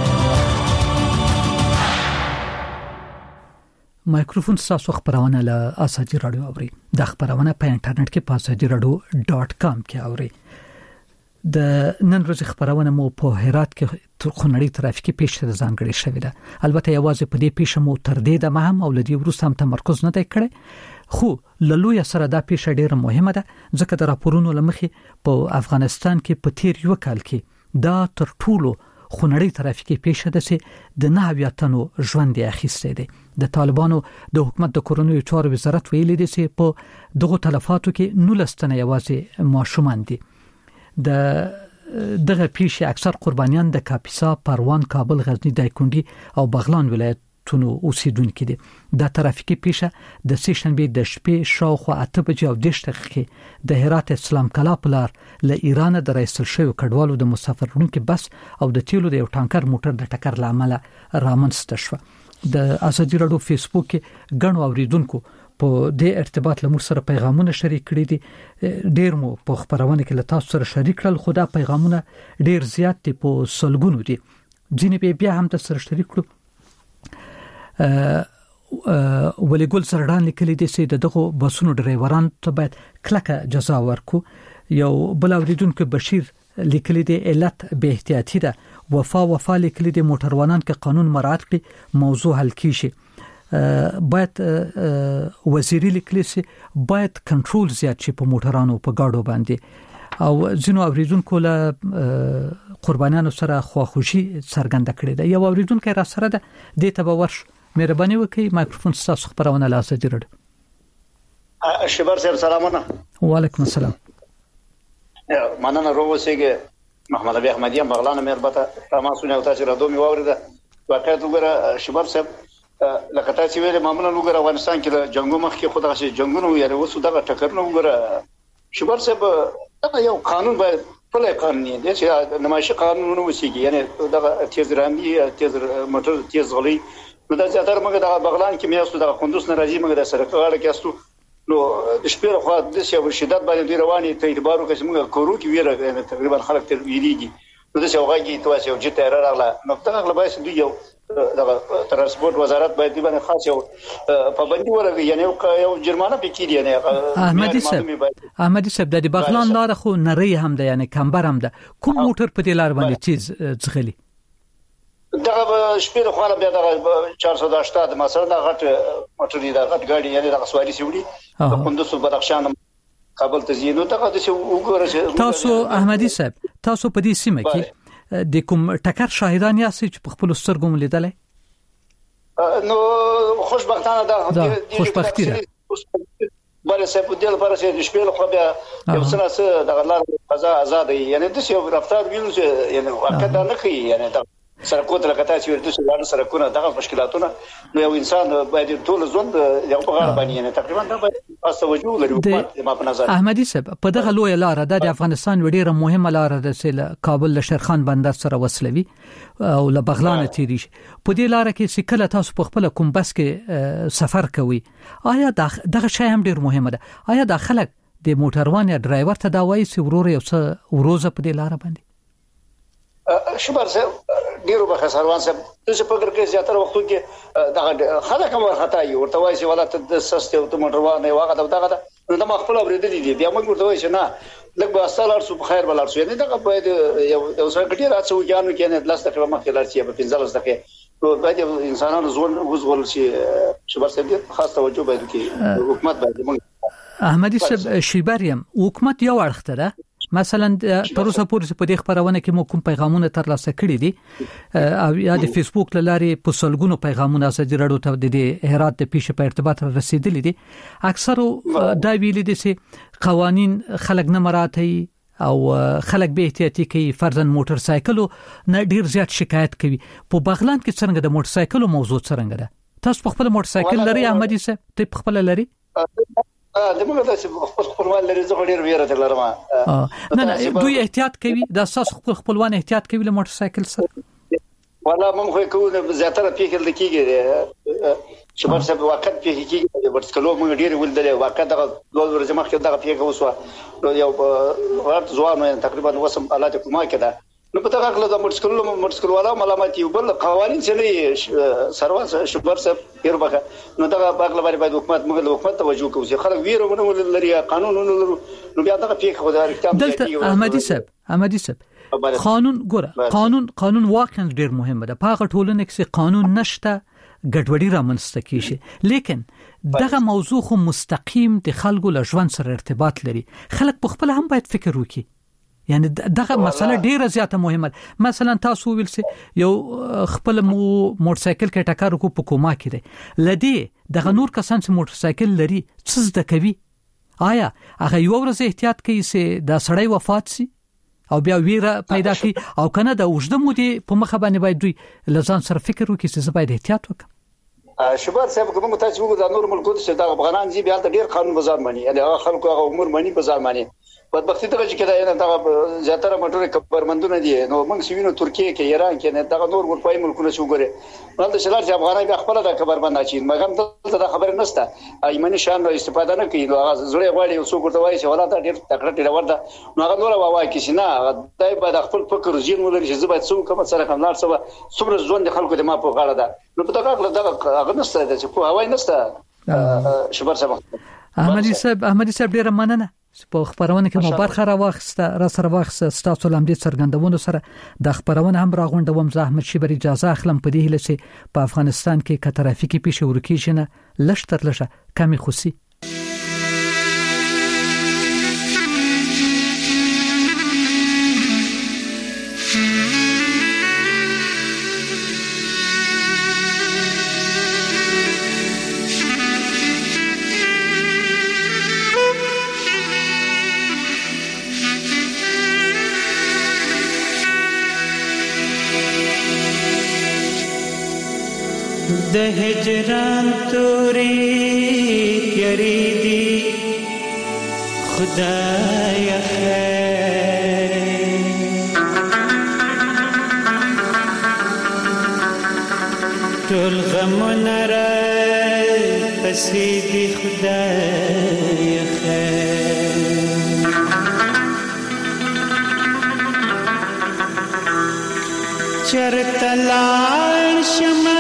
S5: مایکروفون تاسو خبرونه له آزادۍ رادیو اوري. د خبرونه په انټرنیټ کې په azadiiradio.com کې اوري. د نن ورځې خبرونه مو په هرات کې خونړی ترافیکي پیښه ځانګړې شوې ده. البته یوازې په دې پیښه مو تر دې د مهم او لدی وروسته هم تمرکز نه دی کړی، خو لوی سره دا پیښه ډیره مهمه ده ځکه د راپورونو لمخې په افغانستان کې په تیر یو کال کې دا تر ټولو خونړی ترافیکي پیښه ده چې د 9 تنو ژوند یې اخیستی دی. د طالبانو د حکومت د کورونو چارو وزارت ویلي دی چې په دغه تلفاتو کې 19 تنه یوازې ماشومان دي. دغه پیښه اکثر قربانیان د کاپیسا، پروان، کابل، غزنی، دایکنډي او بغلان ولایتونو اوسیدونکو دي. د ترافیکي پیښه د سېشنبه د شپې شاوخوا 8:10 د هرات اسلام کلا په لار له ایران د رئیسل شوی کډوالو د مسافرونکو بس او د تیلو د یو ټانکر موټر د ټکر لامل رامنځته شو. د ازادي رادیو فیسبوک کې غنو اوریدونکو په دې ارتباط له موږ سره پیغامونه شریک کړي دي. ډیر مو په خبرونه کې له تاسو سره شریک کړل، خو دا پیغامونه ډیر زیات دي، په سلګونو دي. ځینې بیا هم تاسو سره شریک کړو. ولې ګل سردان لیکلي دي چې دغه بسونو ډرایوران ته باید کلکه جزا ورکو. یو بل اوریدونکو بشیر لیکلي دي علت به احتیاطي ده. وفا لیکلي دي موټروانان کې قانون مراعات کړي موضوع حل کیږي. باید وزیری لیکلی سي باید کنټرول زیات شي په موټرانو په گاډو باندې. او ځینو اوریدونکو له قربانیانو سره خواخوشي څرګنده کړې ده. یو اوریدونکو را سره ده د ته به ورش مهرباني وکړئ مایکروفون تاسو خبرونه لا سجرد.
S19: شبر صاحب سلامونه.
S5: وعلیکم السلام.
S19: مننه روسیګه محمد ابي احمدیان بغلان مهربته تماسونه او تاسو را دومي وورده. واقعیت وګوره شبر صاحب لکه تاسو ویل معمولا وګوره افغانستان کې د جنگو مخ کې خدای شي جنگونو یاره وسو دغه ټکر نه وګوره شبر صاحب دا یو قانون باید په قانون دی چې نمایش قانون وسیږي، یعنی دغه تیز رامي تیز موټر تیز غلي نو دا زیاتره موږ د بغلان کې میاستو د قندوز نه راځي، موږ د سرکاړه کې استو نو د شپې خو د شیو شدت باندې رواني ته اعتبارو کې موږ کورو کې ویره تقریبا خلک تر ویليږي نو د شوغاږي تواسه یو جته راغله نو دغه غلبای سدي یو دغه ترانسپورت وزارت باید دی باندې خاص یو پابندي ولګي، یعنی یو جرمانه پکې دی. نه احمدي صاحب د
S5: بغلان لار خو نری هم ده، یعنی کمبر هم ده. کوم موټر په دې لار باندې چیز ځغلي؟
S19: دغه شپې خو له بیا دغه 480 مثلا غټ موټر دی، دغه غټ ګاډي، یعنی دغه سواري سیوړي د قندوز بدخشان کابل ته ځینو دغه د وګوره.
S5: تاسو احمدي صاحب تاسو په دې سیمه کې د کوم ټکر شاهدان یاست چې په خپل سترګو لیدلې؟
S19: نو خوشبختانه ده
S5: خوشبختی ده
S19: بل څه په دې لپاره چې د شپې خو بیا یو څه د غلار فضا آزاد یعنی د یو رفتار ویل چې یعنی واقعا نه کوي، یعنی سرکوت لکه چې ورته څنګه سرکونه دغه مشکلاتونه نو یو انسان باید ټول ژوند یو په غاړه باندې یعنی تقریبا دا باید توجه لري ما په نظر.
S5: احمدي صاحب په دغه لوی لار د افغانستان وړي مهمه لار ده چې کابل له شیرخان بندر سره وصلوي او له بغلان تیری شي. په دې لار کې چې کله تاسو په خپل کوم بس کې سفر کوي آیا دغه شی هم ډیر مهمه ده؟ آیا د خلک د موټروان یا ډرایور ته دا وایي چې ورور یو څه وروزه په دې لار باندې؟
S19: شبر صاحب ډیرو به خسروان صاحب څه په ګر کې زیاتره وختو کې دغه خلک هم خطا یو ورته وایي چې ولات د سسته او موټروان نه واغه دغه نو د مخفل اوریدلې دي بیا موږ ورته وایي چې نه لږ به اصل ارسو په خیر بل ارسو، یعنی دغه باید یو څه ګټي راځو ځانو کې نه لاس ته مخکې لارسي په 15 دقیقې نو باید انسانانو ژوند وزغول شي. شبر صاحب خاص توجه باید کې حکومت باید موږ
S5: احمدي صاحب شیبریم حکومت یو اړخته ده. مثلا تر اوسه پورې په دې خبرونه کې مو کوم پیغامونه ترلاسه کړي دي او یا د فیسبوک لارې په سلګونو پیغامونه ازادي رادیو ته د هرات د پیښې په ارتباط رسیدلي دي. اکثرو دا ویلي دي چې قوانين خلک نه مراعاتي او خلک به احتیاطي کوي، فرضاً موټر سایکلو نه ډیر زیات شکایت کوي. په بغلان کې څنګه د موټر سایکلو موضوع څنګه ده؟ تاسو په خپل موټر سایکل لري احمدي صاحب؟ ته په خپل لري؟
S19: دغه د خپلوان لري زه ډیر ویره درلرم.
S5: نه دوی احتیاط کوي د اساس خپلوان احتیاط کوي له موټر سایکل سره.
S19: ولا موږ خو کوو زیاتره پیښل کیږي شباب صاحب وخت پیښ کیږي د ورسکلو موږ ډیر ولدل وخت دغه دوه ورځې مخکې دغه پیښ وسو یو ورته ځوان تقریبا وسم الله ته کومه کده نو په دغه خپل د مرسکلو والا ملامتي وبل قوانين چې سروان شباب صاحب يربخه نو دغه باغله باندې حکومت موږ له حکومت توجه کوي خلک ویرونه لري قانونونه لري نو بیا دغه پیښ خو د احتیاط
S5: دلته احمدي صاحب قانون ګوره قانون واقعا ډیر مهمه ده. په هغه ټولنه کې قانون نشته ګډوډي رامنځته کیږي، لیکن دغه موضوع خو مستقیم د خلکو له ژوند سره ارتباط لري. خلک په خپل هم باید فکر وکړي. یعنی دغه مسله ډیره زیاته مهمه ده. مثلا تاسو ویل سي یو خپل موټر سایکل کې ټکر کو په کومه کې دی لدی دغه نور کسان چې موټر سایکل لري څه زده کوي؟ آیا هغه یو ورځ احتیاط کوي چې دا سړی وفات سي او بیا ویره پیدا کی او کنه د وجده مودي په مخه باندې باید دوی لزان سره فکر وکړي چې باید احتیاط وکړي.
S19: شباب صاحب کوم تاسو وګورئ د نور ملکونو چې د افغانان زی بیا ډیر قانون بازار مانی یعنی هغه خلکو هغه امور مانی بازار مانی بدبختی ته چې کدا نه دا زیاتره موټر کبرمندونه دي نو موږ سوینو ترکیه کې ایران کې نه دا نور ورپای ملکونه شو ګوره ولته شلار چې افغانای به خپل د کبرمند اچي مګم ته دا خبر نشته ایمن شان استفاده نه کوي هغه زړه غواړي او څو ورته وایي چې ولا دا ډیر تکړه ډیر ورته نو هغه نور وایي چې نه دای په خپل فکر زین ولري چې زبې څو کوم سره کمنار سره څومره ځوان د خلکو د ما په غاړه ده نو په دغه هغه نشته چې په هواي نشته. شباب صاحب
S5: احمدي صاحب ډیر مننه په خبرونه کې مو برخه راوخسته را سره واخسته ستاسو لمدې څرګندونو سره د خبرونه هم راغونډوم. زه احمد شیبری اجازه اخلم په دې هله چې په افغانستان کې کترافیکي پیښه ورکیږي نه لشتر لشه کمی خوسي.
S20: د هجران توري تیری دی خدای خیر ټول غمونه را پسې دی خدای خیر چرته لاړ شمه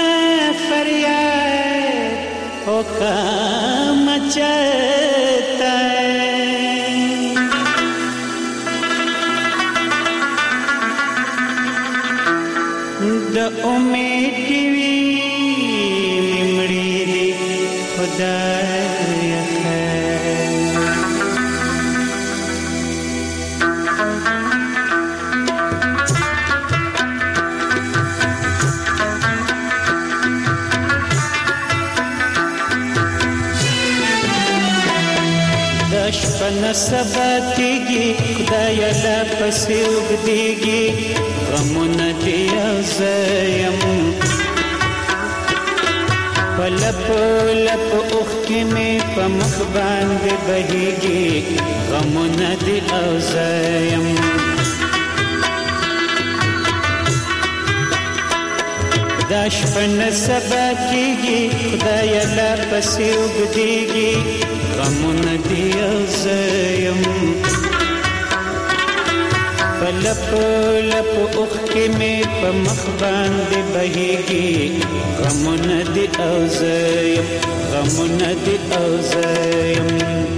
S20: فریاد او کام چتا د امید دی مړی دی خدای خیر شپن سبا کیږي خدای لا پسې وګديږي غمونه دی زیم پلپ اوخ کې مې په مخ باندې بهيږي غمونه دی زیم دا شپن سبا کیږي خدای لا پسې وګديږي غمونه دی زیم پلپ اوخ کې مې په مخ باندې بهيږي غمونه دی زیم غمونه دی زیم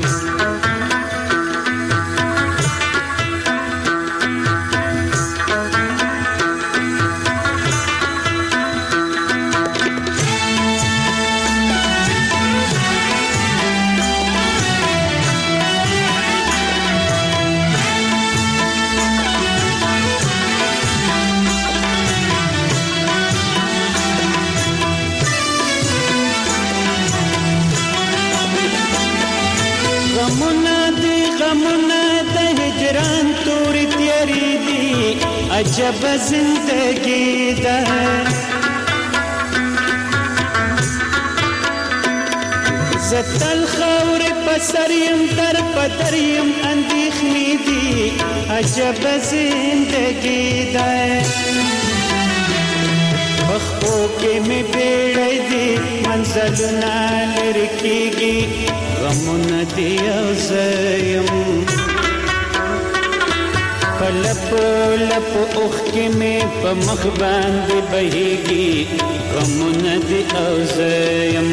S20: عجب زندگی ده زتل خور پسریم در پدریم اندیخنی دی عجب زندگی ده بخو کې می بیړې دی منزلونه لرکیږي غمونه دی او زیم پلپ لپ اوخ کې می په مخ باندې بهيږي غمونه دی او زیم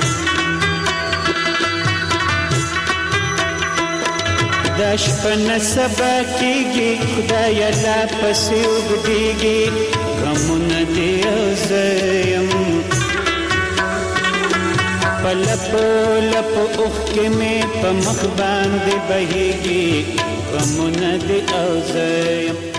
S20: داش په سبا کېږي خدای لا پسې وګډيږي غمونه دی او زیم پلپ لپ اوخ کې می په مخ باندې بهيږي غمونه دی او زیم